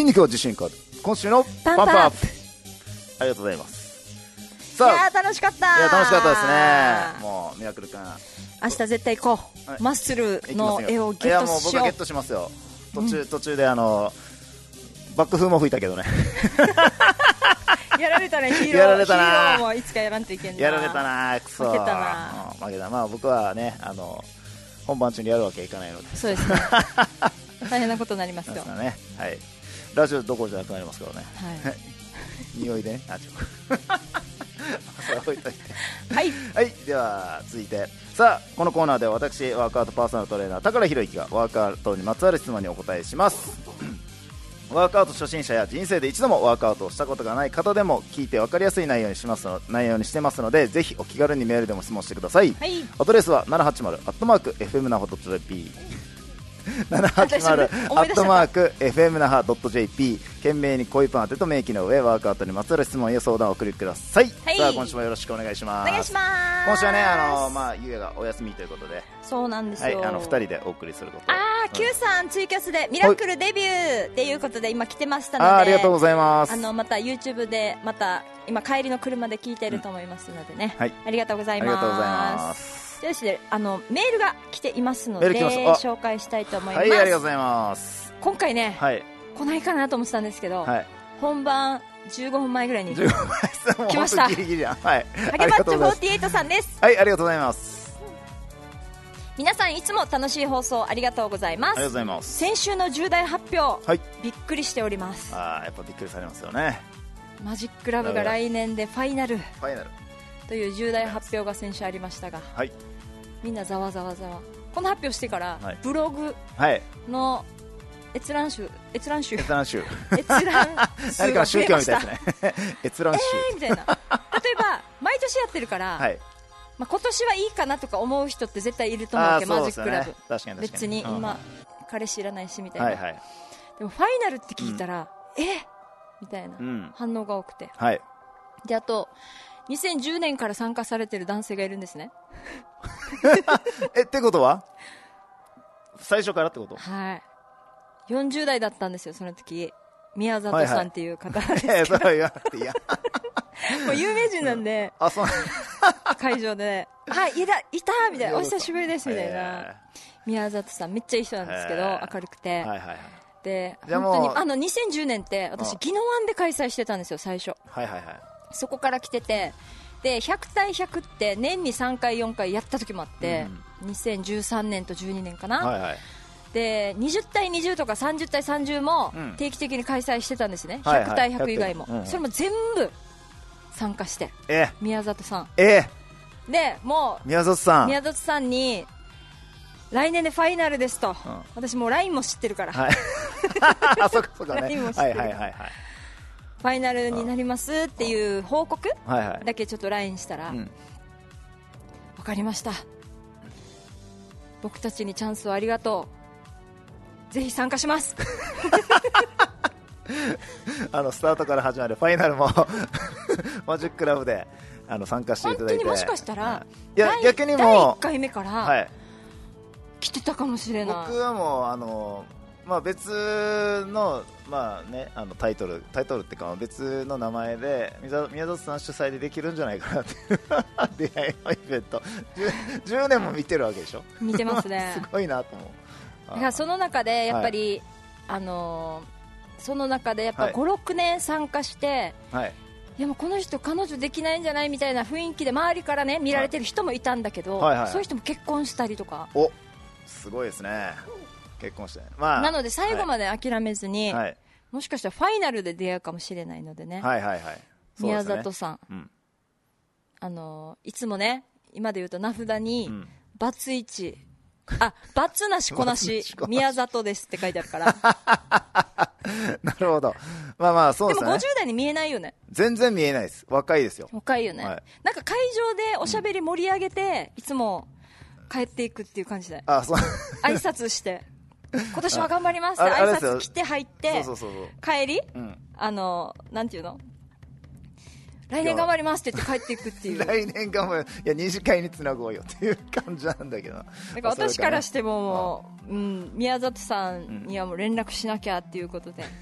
筋肉を自信変わる今週のパンプアップ、ありがとうございます。さあ、 いやー楽しかったー。 いや楽しかったですね。もうミラクル君明日絶対行こう、はい、マッスルの絵をゲットしよう。いやもう僕はゲットしますよ。途中、うん、途中であのバック風も吹いたけどねやられたね、ヒーロー。 やられたな。 ヒーローもいつかやらんといけんな。 やられたな、クソ。 負けたな。 負けた。まあ僕はね、あの本番中にやるわけいかないので。 そうですね。大変なことになりますよ。 そうですね。はい。ラジオどころじゃなくなりますからね。 はい。 匂いでね。あ、ちょ。それ置いといて。 はい。 はい。では続いて、さあこのコーナーでは私ワークアウトパーソナルトレーナー高良博之がワークアウトにまつわる質問にお答えします。ワークアウト初心者や人生で一度もワークアウトをしたことがない方でも聞いて分かりやすい内容にしますの内容にしてますので、ぜひお気軽にメールでも質問してください。 はい、 アドレスはななはちまるアットマーク エフエムナホドットジェーピー ななはちまるアットマーク エフエムナハドットジェーピー 懸命に恋パン当てと明記の上ワークアウトにまつわる質問や相談をお送りください。 はい、 さあ今週もよろしくお願いします。 お願いします。 今週はね、あのまあゆうやがお休みということで、 そうなんですよ。 はい、あのふたりでお送りすること。 ああ、Q さんツイキャスでミラクルデビューっていうことで今来てましたので、 あ, ありがとうございます。 あのまた YouTube でまた今帰りの車で聞いていると思いますのでね、うん、はい、ありがとうございます。 ありがとうございます。 でですね、あのメールが来ていますので紹介したいと思います。 はい、ありがとうございます。 今回ね、 はい、 来ないかなと思ってたんですけど、はい、本番じゅうごふんまえぐらいにじゅうごふんまえ来ました。 ギリギリや、はい、 ハゲマッチョフォーティーエイトさんです。 はい、ありがとうございます。 皆さんいつも楽しい放送ありがとうございます。 ありがとうございます。 先週の重大発表、はい、びっくりしております。 あ、やっぱびっくりされますよね。 マジックラブが来年でファイナルファイナルという重大発表が先週ありましたが、はい、みんなざわざわざわ。この発表してから、はい、ブログの閲覧集閲覧集閲覧集閲覧数が増えました。 何か宗教みたいですね。閲覧集、 えーみたいな。例えば毎年やってるから、はい、まあ、今年はいいかなとか思う人って絶対いると思うわけ、マジックラブ。 確かに確かに。 別に今、うん、彼氏いらないしみたいな、 はいはい、 でもファイナルって聞いたら、うん、えみたいな反応が多くて、 はい、であとにせんじゅうねんから参加されてる男性がいるんですね。 えってことは最初からってこと？ はい、よんじゅう代だったんですよその時。宮里さんっていう方ですけど、はいはい、 それは言わなくていいや。 もう有名人なんで、 うん、あそう会場であいたいたみたいな、お久しぶりですみたいな。宮里さんめっちゃいい人なんですけど、明るくて、はいはいはい、で本当にあのにせんじゅうねんって私宜野湾で開催してたんですよ最初、はいはいはい、そこから来てて、でひゃく対ひゃくって年にさんかいよんかいやった時もあって、うん、にせんじゅうさんねんとじゅうにねんかな、はいはい、でにじゅう対にじゅうとかさんじゅう対さんじゅうも定期的に開催してたんですね、うん、ひゃく対ひゃく以外も、はいはい、それも全部参加して、えー、宮里さん、 えー、でもう宮里さん宮里さんに来年でファイナルですと、うん、私もう ライン も知ってるから、はい、 あそこそこねライン も知ってるから、はいはいはいはい、ファイナルになりますっていう報告だけちょっと ライン したら、うん、分かりました、僕たちにチャンスをありがとう、ぜひ参加します。 あのスタートから始まるファイナルもマジックラブであの参加していただいて、 本当にもしかしたら、 はい、いや逆にもだいいっかいめから、はい、来てたかもしれない。 僕はもうあの、まあ、別の、まあね、あのタイトルタイトルっていうか別の名前で宮里さん主催でできるんじゃないかなっていう出会いのイベント 10, じゅうねんも見てるわけでしょ。 見てますね。 すごいなと思う。 だからその中でやっぱり、はい、あのー、その中でやっぱごろくねん参加して、はい、いやもうこの人彼女できないんじゃないみたいな雰囲気で周りからね見られてる人もいたんだけど、はいはいはい、そういう人も結婚したりとか。 おすごいですね、結婚して、まあ、 なので最後まで諦めずに、はい、もしかしたらファイナルで出会うかもしれないのでね、 はいはいはい、 宮里さん、うん、あのいつもね今で言うと名札に、うん、バツイチ、あバツなしこなし宮里ですって書いてあるからなるほど、まあまあそうですね。 でもごじゅう代に見えないよね。 全然見えないです、若いですよ。 若いよね、はい、なんか会場でおしゃべり盛り上げて、うん、いつも帰っていくっていう感じで、 あそう挨拶して今年は頑張りますって挨拶来て入ってそうそうそうそう帰り、うん、あのなんていうの、来年頑張りますって言って帰っていくっていう来年頑張る、いや二次会につなごうよっていう感じなんだけど、だから私からしてももう、うん、宮里さんにはもう連絡しなきゃっていうことで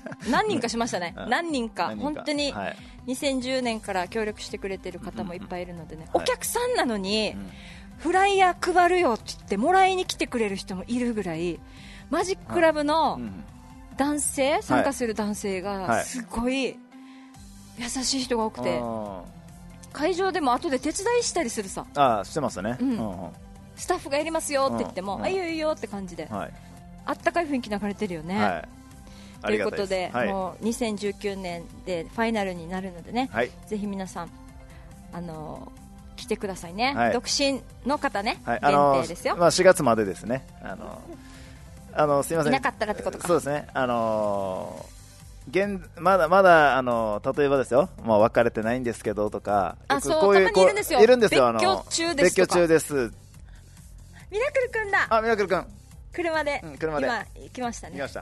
何人かしましたね、 うん何人か何人か本当にはいにせんじゅうねんから協力してくれてる方もいっぱいいるのでね、 うんお客さんなのに、 んフライヤー配るよって言ってもらいに来てくれる人もいるぐらい、マジッククラブのうん男性、参加する男性がはいすごい優しい人が多くて、 あ会場でも後で手伝いしたりするさ、 あしてますね、 うんうんうんスタッフがやりますよって言っても、 うんあ、いいよいいよって感じで、 はいあったかい雰囲気流れてるよね、 はいということで、 ありがたいすもうにせんじゅうきゅうねんでファイナルになるのでね、 はいぜひ皆さん、あのー来てくださいね、 はい独身の方ね、 はい、あの限定ですよ、 まあ、しがつまでですね、あのあのすみません、 いなかったらってことかそうですね、あの現まだまだあの例えばですよ、まあ、別れてないんですけどとか、 あそうよくこういうたまにいるんですよこういるんですよ、あの別居中ですとか別居中です、 ミラクルくんだ、 あミラクル君、 車で、 うん車で今、来ましたね、 見ました、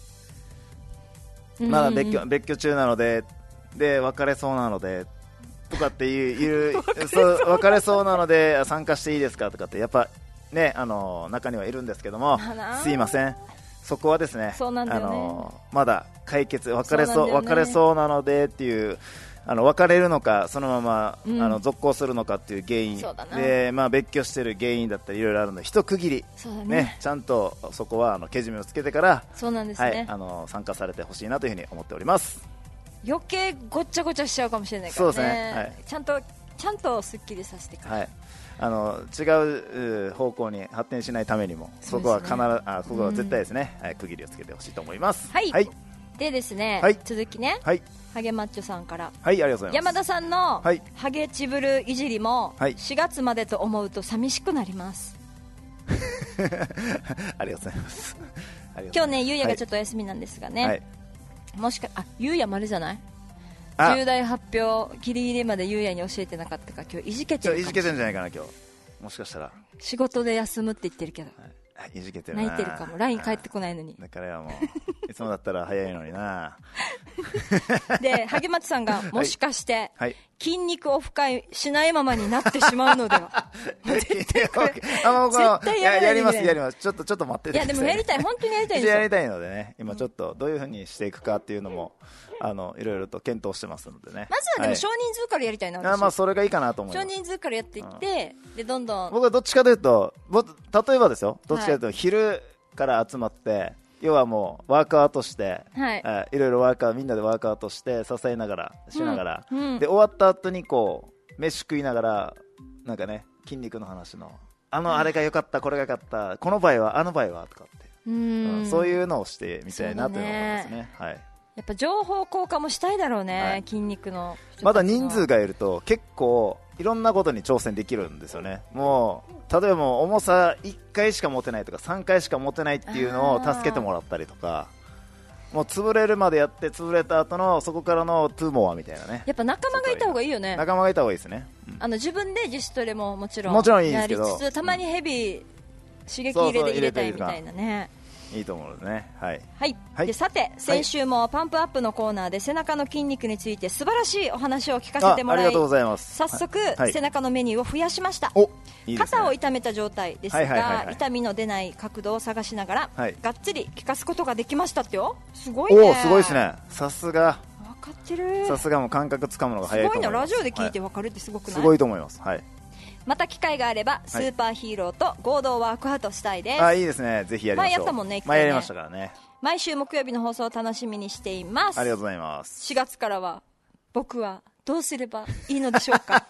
うんまだ別居別居中なので、で別れそうなのでとかっていういうそう別れそうなので参加していいですかとかって、やっぱね、あの中にはいるんですけどもあら、 すいません、そこはですね、 そうなんだよねあのまだ解決、別れそうそうなんだよね別れそうなのでっていう、あの別れるのか、そのまま、 うんあの続行するのかっていう原因そうだなで、まあ、別居してる原因だったりいろいろあるので、一区切り、 そうだねね、ちゃんとそこはあのけじめをつけてから、 そうなんですね、 はい、あの参加されてほしいなというふうに思っております。 余計ごっちゃごちゃしちゃうかもしれないからね、 そうですねはいちゃんとちゃんとすっきりさせてくれ、 はい、あの違うう方向に発展しないためにも、そこは必ず、あそこは絶対ですね、はい、区切りをつけてほしいと思います。 はいはい、 でですね、 はい続きね、 はい、 ハゲマッチョさんから、 はい、ありがとうございます。 山田さんのはいハゲチブルいじりもはいしがつまでと思うと寂しくなります。 ありがとうございます。 今日ね、ゆうやがちょっっとお休みなんですがね、 はい、 もしかあゆうやまでじゃない、 あ重大発表ギリギリまでゆうやに教えてなかったから今日いじけてるかもちょいじけてるんじゃないかな、今日もしかしたら、 仕事で休むって言ってるけどはい、いじけてるな、 泣いてるかも、 ライン 返ってこないのに。 だからもういつもだったら早いのにな。 でハゲマッチさんがもしかしてはい、 筋肉オフ会しないままになってしまうのではあもうこの絶対やらないでやりますくれやります、ちょっとちょっと待っていてくださいね。 やでもやりたい、本当にやりたいんですよ。 やりたいのでね、今ちょっとどういうふうにしていくかっていうのも、あのいろいろと検討してますのでね。 まずはでもい少人数からやりたいな、 あ私まあそれがいいかなと思いま少す。 人数からやっていって、でどんどん僕はどっちかというと、ぼ例えばですよ、どっちかというと昼から集まって、要はもうワークアウトして、 はいえーいろいろワークアウトみんなでワークアウトして支えながらしながら、 うんうんで終わった後にこう飯食いながらなんかね、筋肉の話のあのあれが良かった、これが良かった、この場合はあの場合はとかって、 ううんんそういうのをしてみたいなというのを思いますそうね。はい。 やっぱ情報交換もしたいだろうね、 はい筋肉の人たちのまだ人数がいると結構いろんなことに挑戦できるんですよね。もう例えばもう重さいっかいしか持てないとかさんかいしか持てないっていうのを助けてもらったりとか、もう潰れるまでやって潰れた後のそこからのトゥーモアみたいなね、 やっぱ仲間がいた方がいいよね。 仲間がいた方がいいですね。うんあの自分で自主トレももちろんもちろんいいですけどやりつつ、たまにヘビー刺激入れて入れたいみたいなね。 いいと思うのでね。はい。 はい、 はいでさて先週もパンプアップのコーナーで背中の筋肉について素晴らしいお話を聞かせてもらい、 あありがとうございます。 早速、 はい背中のメニューを増やしました。 お、いいですね。 肩を痛めた状態ですはいはいはいはいが痛みの出ない角度を探しながら、 はいがっつり効かすことができましたってよ。すごいね。 おーすごいですね。さすが分かってる。 さすがもう感覚つかむのがす早いと思います。 ごいの、ラジオで聞いては分かるってすごくない、 すごいと思います。はい。 また機会があればスーパーヒーローと合同ワークアウトしたいです。 あ、いいですね。ぜひやりましょう。 前やったもんね一回ね前やりましたからね。 毎週木曜日の放送を楽しみにしています。 ありがとうございます。 しがつからは僕はどうすればいいのでしょうか。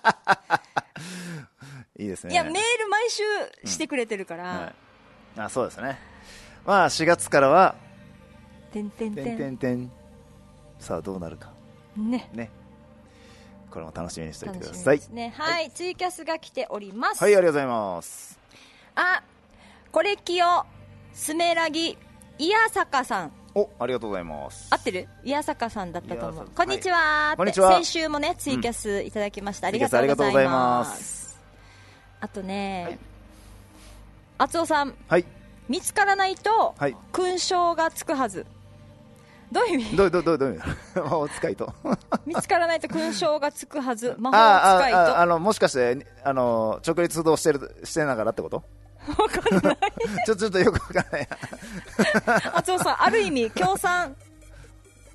いいですね。 いやメール毎週してくれてるから、 はい、あ、そうですね。まあしがつからはてんてんてんてんてんてん、さあどうなるかね、 ね。これも楽しみにしておいて楽しみください。 ですね。はい、はい、ツイキャスが来ております。 はい、ありがとうございます。 あ、これきよスメラギイヤサカさん、 お、ありがとうございます。 合ってる？イヤサカさんだったと思う。 イヤサカこんにちはって、 こんにちは先週もねツイキャスいただきました、 うんありがとうございツイキャスありがとうございま。 ますあとね、 はい厚尾さん、 はい。 見つからないとはい。 勲章がつくはず。どういう意味？ どうどうどうどういう魔法使いと。 見つからないと勲章がつくはず。魔法あ使いと。 あああのもしかしてあの直立不動してるしてながらってこと？ わかんない。 ちょちょっとよくわかんないな。 厚尾さん、ある意味協賛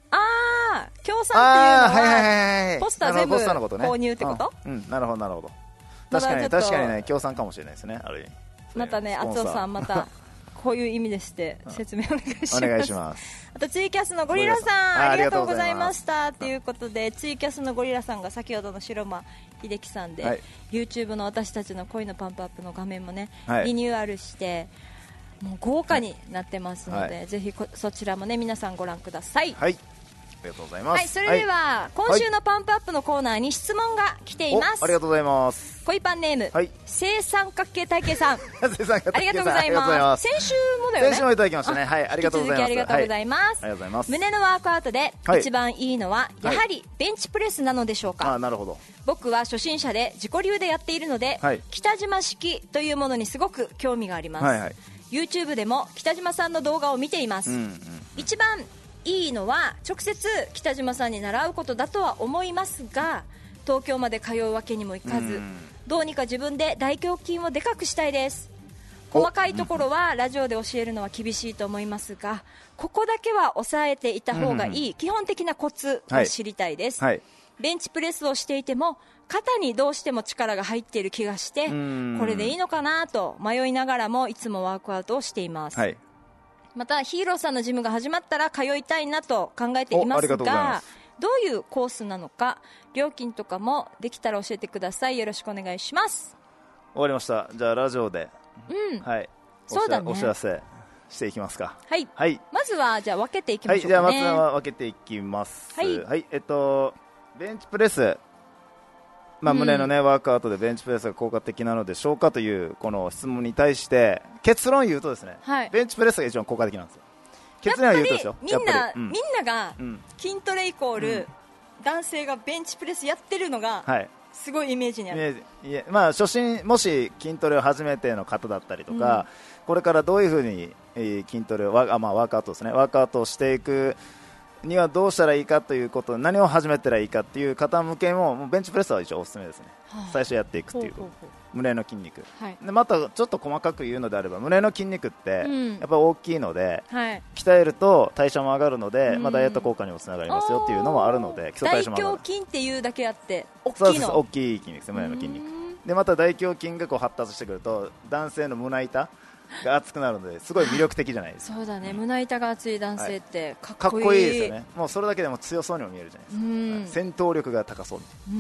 ああ協賛っていうのは、 はいはいはいはい、 ポスター全部ポスターのことね、 購入ってこと、 うん、うん、なるほどなるほど、 まだ確かにちょっと確かにね協賛かもしれないですね、ある意味。 またね、厚尾さんまたこういう意味ですって説明お願いします。 お願いします。 あとツイキャスのゴリラさん、ありがとうございましあたということで、ツイキャスのゴリラさんが先ほどの白間秀樹さんで、はい、YouTube の私たちの恋のパンプアップの画面もね、はい、リニューアルしてもう豪華になってますので、はい、ぜひそちらもね皆さんご覧ください。 はい、ありがとうございます。 はい、それでは、はい、今週のパンプアップのコーナーに質問が来ています。 ありがとうございます。 恋パンネーム、はい、正三角形体型さん正三角形さんありがとうございます。先週もだよね。 先週もいただきましたね。はい、ありがとうございます。 ありがとうございます、はい、ありがとうございます。胸のワークアウトで一番いいのは、はい、やはりベンチプレスなのでしょうか。 あ、なるほど。 僕は初心者で自己流でやっているので、はい、北島式というものにすごく興味があります、はいはい、YouTube でも北島さんの動画を見ています、うんうん、一番いいのは直接北島さんに習うことだとは思いますが、東京まで通うわけにもいかず、うん、どうにか自分で大胸筋をでかくしたいです。細かいところはラジオで教えるのは厳しいと思いますが、ここだけは抑えていた方がいい、うん、基本的なコツを知りたいです、はいはい、ベンチプレスをしていても肩にどうしても力が入っている気がして、これでいいのかなと迷いながらもいつもワークアウトをしています、はい、またヒーローさんのジムが始まったら通いたいなと考えていますが、どういうコースなのか料金とかもできたら教えてください。よろしくお願いします。 終わりました。じゃあラジオで、 うん、 はい、 そうだね、 お知らせしていきますか。 はい、 はい、 まずはじゃあ分けていきましょうかね。 はい、じゃあまずは分けていきます。はい、はい、えっとベンチプレス、まあ、胸の、ね、うん、ワークアウトでベンチプレスが効果的なのでしょうかというこの質問に対して結論を言うとですね、はい、ベンチプレスが一番効果的なんですよ。結論を言うとですよ。 みんな、うん、みんなが筋トレイコール、うん、男性がベンチプレスやってるのが、はい、すごいイメージにある。 いや、まあ、初心もし筋トレを初めての方だったりとか、うん、これからどういうふうに、えー、筋トレをワ,、まあ、ワークアウトですね、ワークアウトをしていくにはどうしたらいいかということ、何を始めたらいいかという方向けも、もうベンチプレスは一応おすすめですね、はあ、最初やっていくというほうほうほう胸の筋肉、はい、でまたちょっと細かく言うのであれば胸の筋肉ってやっぱり大きいので、うん、はい、鍛えると代謝も上がるので、うん、まあ、ダイエット効果にもつながりますよっていうのもあるので、基礎代謝も上がる。 大胸筋っていうだけあって大きいの。 そうです、大きい筋肉です、胸の筋肉で、また大胸筋がこう発達してくると男性の胸板が熱くなるのですごい魅力的じゃないですか。 そうだね、胸板が熱い男性ってかっこいい、 はい、かっこいいですよね。もうそれだけでも強そうにも見えるじゃないですか、うん、戦闘力が高そう、うん、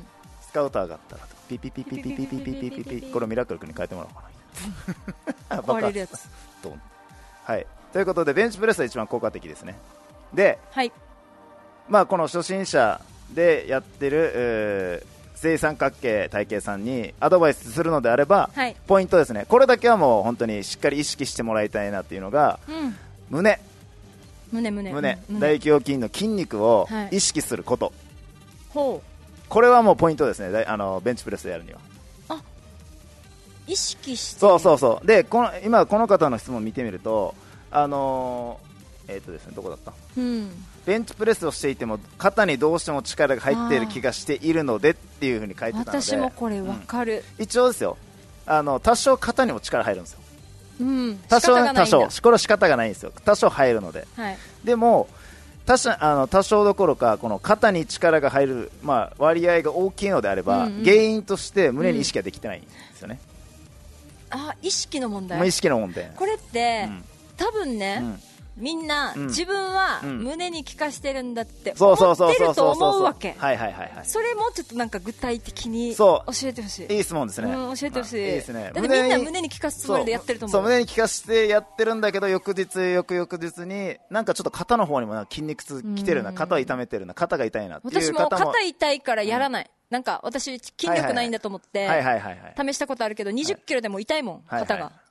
スカウターがあったらピピピピピピピピピピピピ、これをミラクル君に変えてもらおうかな壊れるやつはい、ということでベンチプレスは一番効果的ですね。で、 はい、 まあ、この初心者でやってる、えー正三角形体型さんにアドバイスするのであれば、はい、ポイントですね、これだけはもう本当にしっかり意識してもらいたいなっていうのが、うん、胸胸胸胸、うん、大胸筋の筋肉を意識すること、 はい、 これはもうポイントですね、あのベンチプレスでやるには。 あ、意識して、 そうそうそうで、この今この方の質問を見てみると、あのー、えーっとですね、どこだった、うん、ベンチプレスをしていても肩にどうしても力が入っている気がしているのでっていう風に書いてたので、 私もこれ分かる、 うん、一応ですよ、あの多少肩にも力入るんですよ、 うん、 多少多少これは仕方がないんですよ、多少入るので、はい、でも多少あの多少どころかこの肩に力が入る、まあ、割合が大きいのであれば、うんうん、原因として胸に意識ができてないんですよね、 うん、あ、意識の問題、 まあ、意識の問題、 これって、うん、多分ね、うん、みんな、うん、自分は胸に効かしてるんだって思ってると思うわけ。それもうちょっとなんか具体的に教えてほしい。 いい質問ですね、 うん、教えてほしい、 いいですね。 だってみんな胸に効かすつもりでやってると思う。 そう、そう、胸に効かしてやってるんだけど、翌日翌々日になんかちょっと肩の方にも筋肉痛きてるな、肩痛めてるな、肩が痛いなっていう方も。 私も肩痛いからやらない、うん、なんか私筋力ないんだと思って試したことあるけど、にじゅっキロでも痛いもん、はい、肩が、はいはい、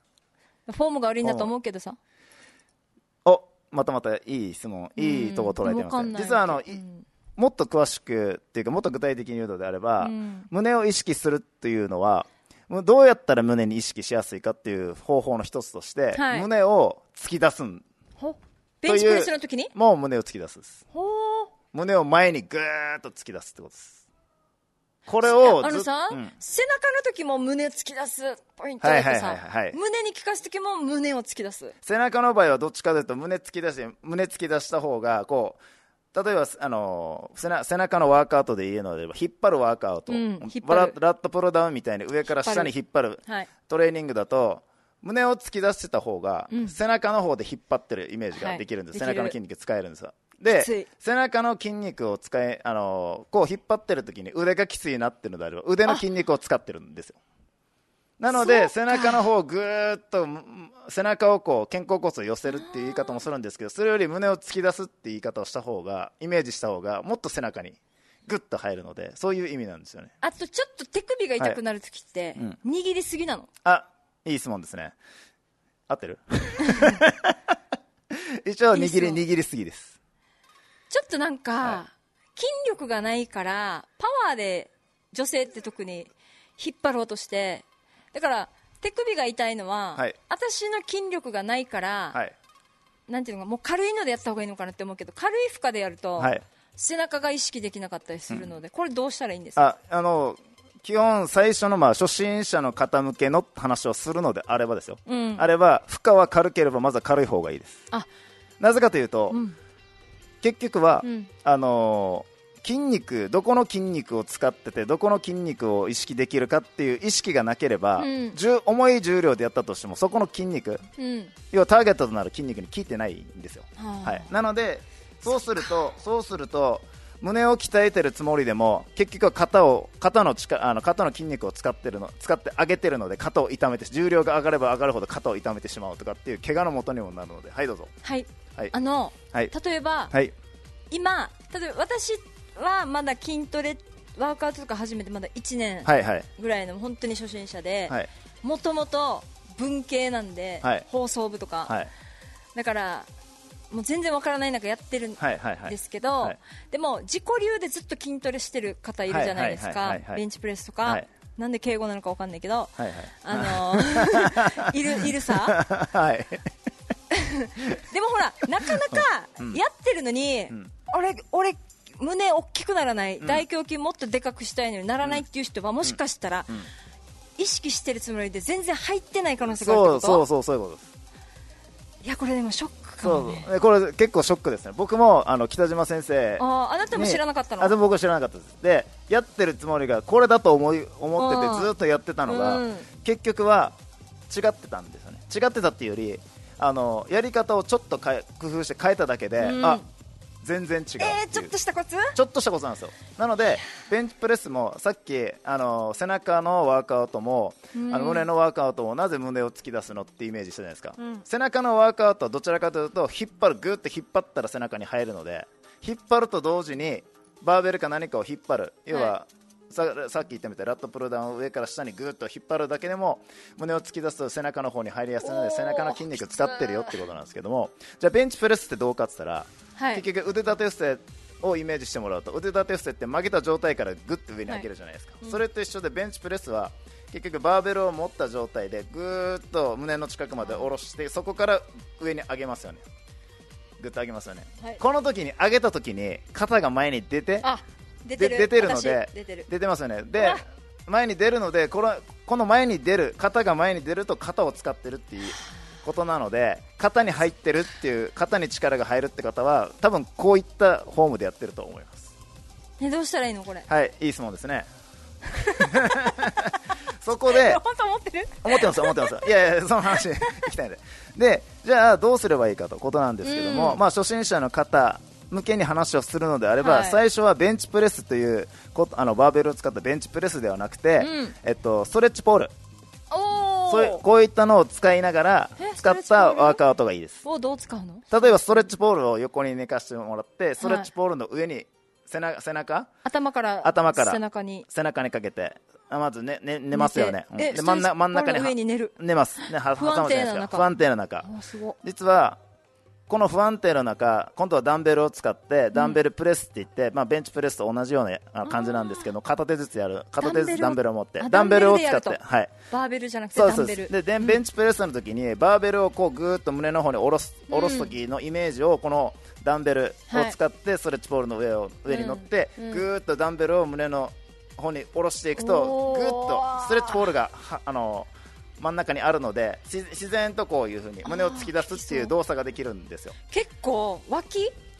フォームが悪いんだと思うけどさ。 お、またまたいい質問、いいとこ捉えてますね。実はあの、うん、もっと詳しくっていうかもっと具体的に言うのであれば、うん、胸を意識するっていうのはどうやったら胸に意識しやすいかっていう方法の一つとして、はい、胸を突き出すんベンチプレスの時にもう胸を突き出すです。胸を前にぐーっと突き出すってことです。これをあのさ、うん、背中の時も胸を突き出すポイントだとさ、はいはいはいはい、胸に効かす時も胸を突き出す。 背中の場合はどっちかというと胸突き出して胸突き出した方がこう例えばあの背な背中のワークアウトで言うので引っ張るワークアウト、 うん引っ張るララットプルダウンみたいに上から下に引っ張るはいトレーニングだと胸を突き出してた方が、 うん背中の方で引っ張ってるイメージができるんです、 はい背中の筋肉使えるんですよ。 きでつい背中の筋肉を使いあのこう引っ張ってる時に腕がきついなっていうのであれば腕の筋肉を使ってるんですよ。なので背中の方をぐーっと背中をこう肩甲骨を寄せるっていう言い方もするんですけど、それより胸を突き出すって言い方をした方がイメージした方がもっと背中にグッと入るので、そういう意味なんですよね。 あとちょっと手首が痛くなるときって、 うん握りすぎなの。 あ、いい質問ですね。合ってる一応握りいい質問握りすぎです。 ちょっとなんか、 は筋力がないからパワーで女性って特に引っ張ろうとして、だから手首が痛いのは、 はい私の筋力がないから、 はいなんていうのか、もう軽いのでやった方がいいのかなって思うけど、軽い負荷でやると、 はい。 背中が意識できなかったりするので、これどうしたらいいんですか？ あ、あの基本最初のまあ初心者の方向けの話をするのであればですよ、 うんあれば負荷は軽ければまずは軽い方がいいです。 あ、 なぜかというと、 うん結局は、 うんあのー筋肉どこの筋肉を使っててどこの筋肉を意識できるかっていう意識がなければ、 うん重重い重量でやったとしてもそこの筋肉、 うん要はターゲットとなる筋肉に効いてないんですよ、 はあはい、なのでそうするとそうすると胸を鍛えてるつもりでも結局は肩を肩の力あの肩の筋肉を使ってるの使って上げてるので肩を痛めて重量が上がれば上がるほど肩を痛めてしまうとかっていう怪我の元にもなるので、はいどうぞ。 はい、 はいあの、 はい例えば、 はい今例えば私はまだ筋トレワークアウトとか始めてまだいちねんはいはいぐらいの本当に初心者で、 はいもともと文系なんで、 はい放送部とか、 はいだからもう全然わからない中やってるんはいはいはいですけど、 はいでも自己流でずっと筋トレしてる方いるじゃないですかはいはいはいはいはいベンチプレスとか、 はいなんで敬語なのかわかんないけど、 はいはいあのーいるいるさはいでもほらなかなかやってるのに、 ん俺俺胸大きくならない、大胸筋もっとでかくしたいのにならないっていう人は、もしかしたら、意識してるつもりで全然入ってない可能性があるってこと？ そうそうそうそういうことです。 いやこれでもショックかそうもね。 そうこれ結構ショックですね。僕もあの北島先生ああなたも知らなかったの？ あでも僕は知らなかったです。でやってるつもりがこれだと思い思ってうんてずっとやってたのが、 うん結局は違ってたんですよね。違ってたっていうよりあのやり方をちょっと変え工夫して変えただけで、 うんあ全然違うっていう、 えー、ちょっとしたコツ？ ちょっとしたことなんですよ。なのでベンチプレスもさっきあの背中のワークアウトも、 うんあの胸のワークアウトもなぜ胸を突き出すのってイメージしたじゃないですか、 うん背中のワークアウトはどちらかというと引っ張るグーって引っ張ったら背中に入るので引っ張ると同時にバーベルか何かを引っ張る要は、 はさ, さっき言ったみたいにラットプルダウンを上から下にグーッと引っ張るだけでも胸を突き出すと背中の方に入りやすいのでおー背中の筋肉使ってるよってことなんですけども、じゃあベンチプレスってどうかって言ったら、 はい結局腕立て伏せをイメージしてもらうと腕立て伏せって曲げた状態からグッと上に上げるじゃないですか、 はいそれと一緒でベンチプレスは結局バーベルを持った状態でぐーっと胸の近くまで下ろしてそこから上に上げますよね。グッと上げますよね、 はいこの時に上げた時に肩が前に出てあ出てるで出てるので私出てる出てますよね。 うでわ前に出るのでこのこの前に出る肩が前に出ると肩を使ってるっていうことなので肩に入ってるっていう肩に力が入るって方は多分こういったフォームでやってると思います。 ねどうしたらいいのこれ？ はいいい質問ですねそこで本当思ってる？ 思ってます思ってますいやいやその話いきたいんででじゃあどうすればいいかということなんですけども、 うんまあ初心者の方向けに話をするのであれば、 はい最初はベンチプレスということあのバーベルを使ったベンチプレスではなくて、 うんえっと、ストレッチポールおそういうこういったのを使いながらえ使ったワークアウトがいいです。 をどう使うの？ 例えばストレッチポールを横に寝かしてもらってストレッチポールの上に背中背中頭から頭から背中に背中にかけてあまず寝、ね、寝ますよね。 寝てえうんで真ん中真ん中にストレッチポールの上に寝る寝ます、ね、は不安定な中挟むじゃないですか不安定な中あすご実はこの不安定の中今度はダンベルを使ってダンベルプレスって言って、まあ、ベンチプレスと同じようなあ感じなんですけど片手ずつやる片手ずつダンベルを持ってあダンベルをダンベルでやると使ってはいバーベルじゃなくてそうそうでダンベルすでベンチプレスの時にバーベルをこうぐーっと胸の方に下ろす下ろす時のイメージをこのダンベルを使ってストレッチポールの上を上に乗ってうんぐーっとダンベルを胸の方に下ろしていくとおーぐーっとストレッチポールがはあの真ん中にあるので自自然とこういう風に胸を突き出すっていう動作ができるんですよ。 結構脇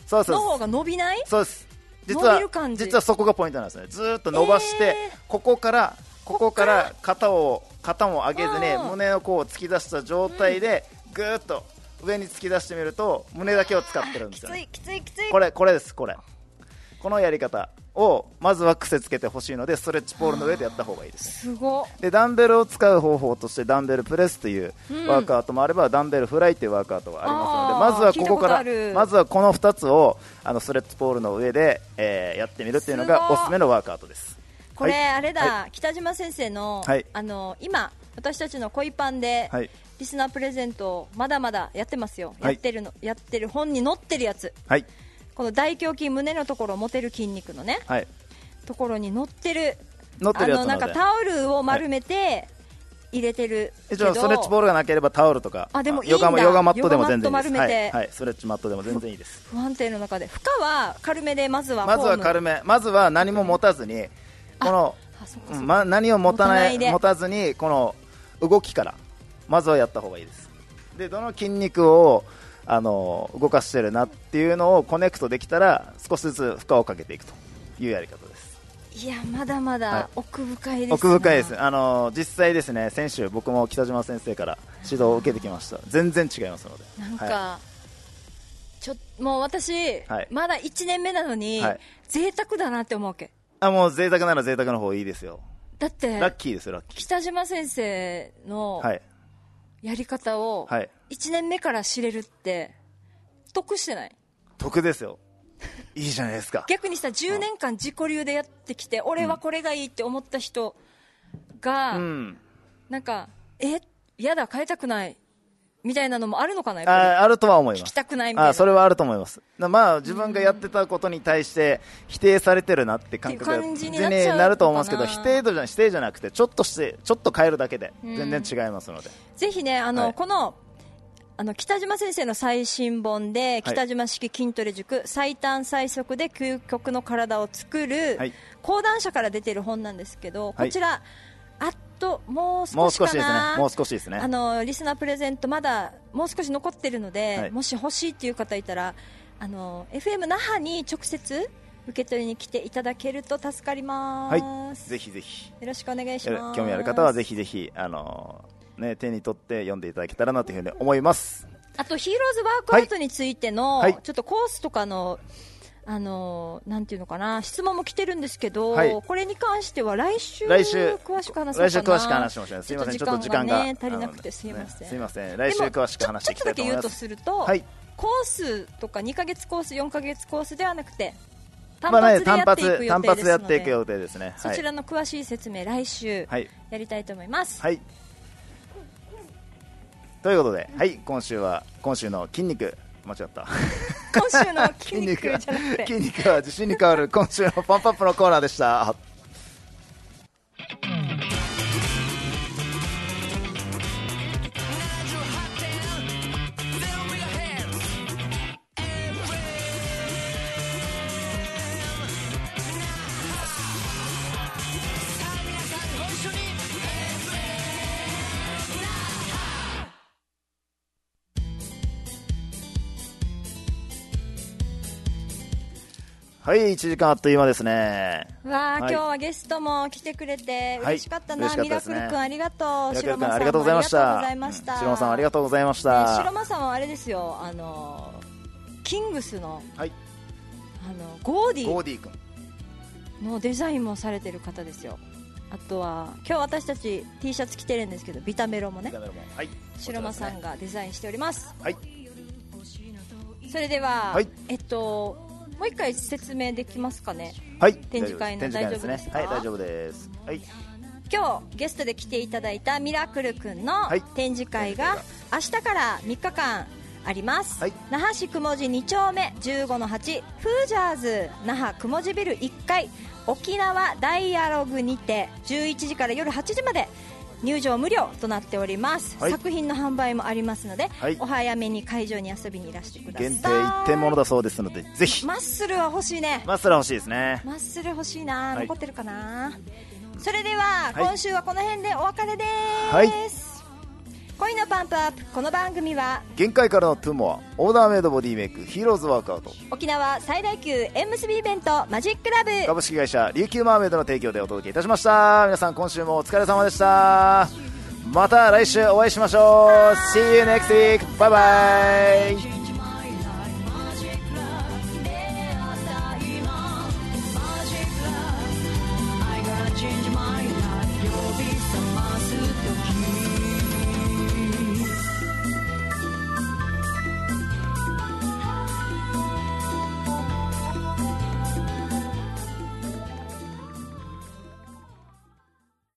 そうそうの方が伸びない？ そうです。実伸はびる感じ。 実はそこがポイントなんですね。ずーっと伸ばして、 えー、 ここからここから肩を肩も上げずにうん胸をこう突き出した状態でぐーっと上に突き出してみると胸だけを使ってるんですよ、ね、 きついきついきつい。 これこれですこれこのやり方をまずは癖つけてほしいので、ストレッチポールの上でやった方がいいです。 すごでダンベルを使う方法としてダンベルプレスというワークアウトもあれば、うん、ダンベルフライというワークアウトがありますので、まずはここからまずはこのふたつをあのストレッチポールの上で、えー、やってみるというのがおすすめのワークアウトです。 これ、はい、あれだ、 はい、 北島先生の、 はい、 あの今私たちの恋パンで、はい、リスナープレゼントをまだまだやってますよ、はい、やってるのやってる本に載ってるやつ、はい、この大胸筋胸のところを持てる筋肉のね、はい、ところに載ってる載ってるやつなので、 あのなんかタオルを丸めて入れてるけど、 はい、ストレッチボールがなければタオルとか、 あでもいいんだ、 ヨガ、ヨガマットでも全然いいです。 ヨガマット丸めて、 はいはい、ストレッチマットでも全然いいです。 不安定の中で負荷は軽めで、まずはまずは軽め、まずは何も持たずに、このま、何を持たない持たずにこの動きからまずはやった方がいいです。でどの筋肉をあの動かしてるなっていうのをコネクトできたら少しずつ負荷をかけていくというやり方です。 いやまだまだ奥深いです、ね、 奥深いです。あの実際ですね、先週僕も北島先生から指導を受けてきました。全然違いますので、 なんか、はい、ちょもう私、はい、まだいちねんめなのに、はい、贅沢だなって思うわけ。 あもう贅沢なら贅沢の方がいいですよ。 だってラッキーですよラッキー。 北島先生のやり方をいちねんめから知れるって得してない？ 得ですよ。いいじゃないですか。 逆にさじゅうねんかん自己流でやってきて、うん、俺はこれがいいって思った人が、うん、なんかえやだ変えたくないみたいなのもあるのかな。やっぱりあ, あるとは思います。 聞きたくないみたいな。 あそれはあると思います。まあ自分がやってたことに対して否定されてるなって感覚が感じにな, なると思うんですけど、否定じゃ否定じゃなくてちょっとしてちょっと変えるだけで全然違いますので、うん、 ぜひねあの、はい、このあの北島先生の最新本で、北島式筋トレ塾、最短最速で究極の体を作る、はい、講談社から出ている本なんですけど、こちら、はい、あともう少しかな、 もう少しですね。 あのリスナープレゼントまだもう少し残っているので、はい、もし欲しいっていう方いたらあの エフエム 那覇に直接受け取りに来ていただけると助かります。 はい、ぜひぜひよろしくお願いします。 興味ある方はぜひぜひあのね、手に取って読んでいただけたらなというふうに思います。 あとヒーローズワークアウトについての、はい、ちょっとコースとかのあのなんていうのかな、質問も来てるんですけど、はい、これに関しては来週来週詳しく話そうかな。 来週詳しく話しましょう。すいません、ちょっと時間が、ね、 足りなくてすいません、 ね、すいません。来週詳しく話していきたいと思います。 ちょっとだけ言うとすると、はい、コースとかにかげつコースよんかげつコースではなくて単発でやっていく予定ですので、 単発でやっていく予定ですね。 そちらの詳しい説明来週やりたいと思います。 はい、ということで、はい、今週は今週の筋肉間違った今週の筋肉じゃなくて筋肉は自信に変わる今週のパンプアップのコーナーでした。はい、いちじかんあっという間ですね。 わあ、はい、今日はゲストも来てくれて嬉しかったな、はい、ミラクル君ありがとう。白間さんもありがとうございました。 白間さんありがとうございました。 白間さんはあれですよ、あのキングスの、はい、あのゴーディゴーディ君のデザインもされてる方ですよ。あとは今日私たち T シャツ着てるんですけど、ビタメロもね、 ビタメロも、はい、 白間さんがデザインしております。 はい、 それでは、 はい、 えっともう一回説明できますかね。 はい、 展示会の大丈夫ですか。 はい、大丈夫です。はい、 今日ゲストで来ていただいたミラクルくんの展示会が明日からみっかかんあります、はい、那覇市雲路に丁目 じゅうごのはち フージャーズ那覇雲路ビルいっかい沖縄ダイアログにてじゅういちじから夜はちじまで入場無料となっております、はい、作品の販売もありますので、はい、お早めに会場に遊びにいらしてください。 限定一点ものだそうですのでぜひ。 マッスルは欲しいね。 マッスルは欲しいですね。 マッスル欲しいな、はい、残ってるかな。それでは、はい、今週はこの辺でお別れです、はい、 恋のパンプアップ。この番組は限界からのトゥモア、オーダーメイドボディメイク、ヒーローズワークアウト、 沖縄最大級縁結びイベントマジックラブ株式会社琉球マーメイドの提供でお届けいたしました。皆さん今週もお疲れ様でした。また来週お会いしましょう。 See you next week. バイバイ。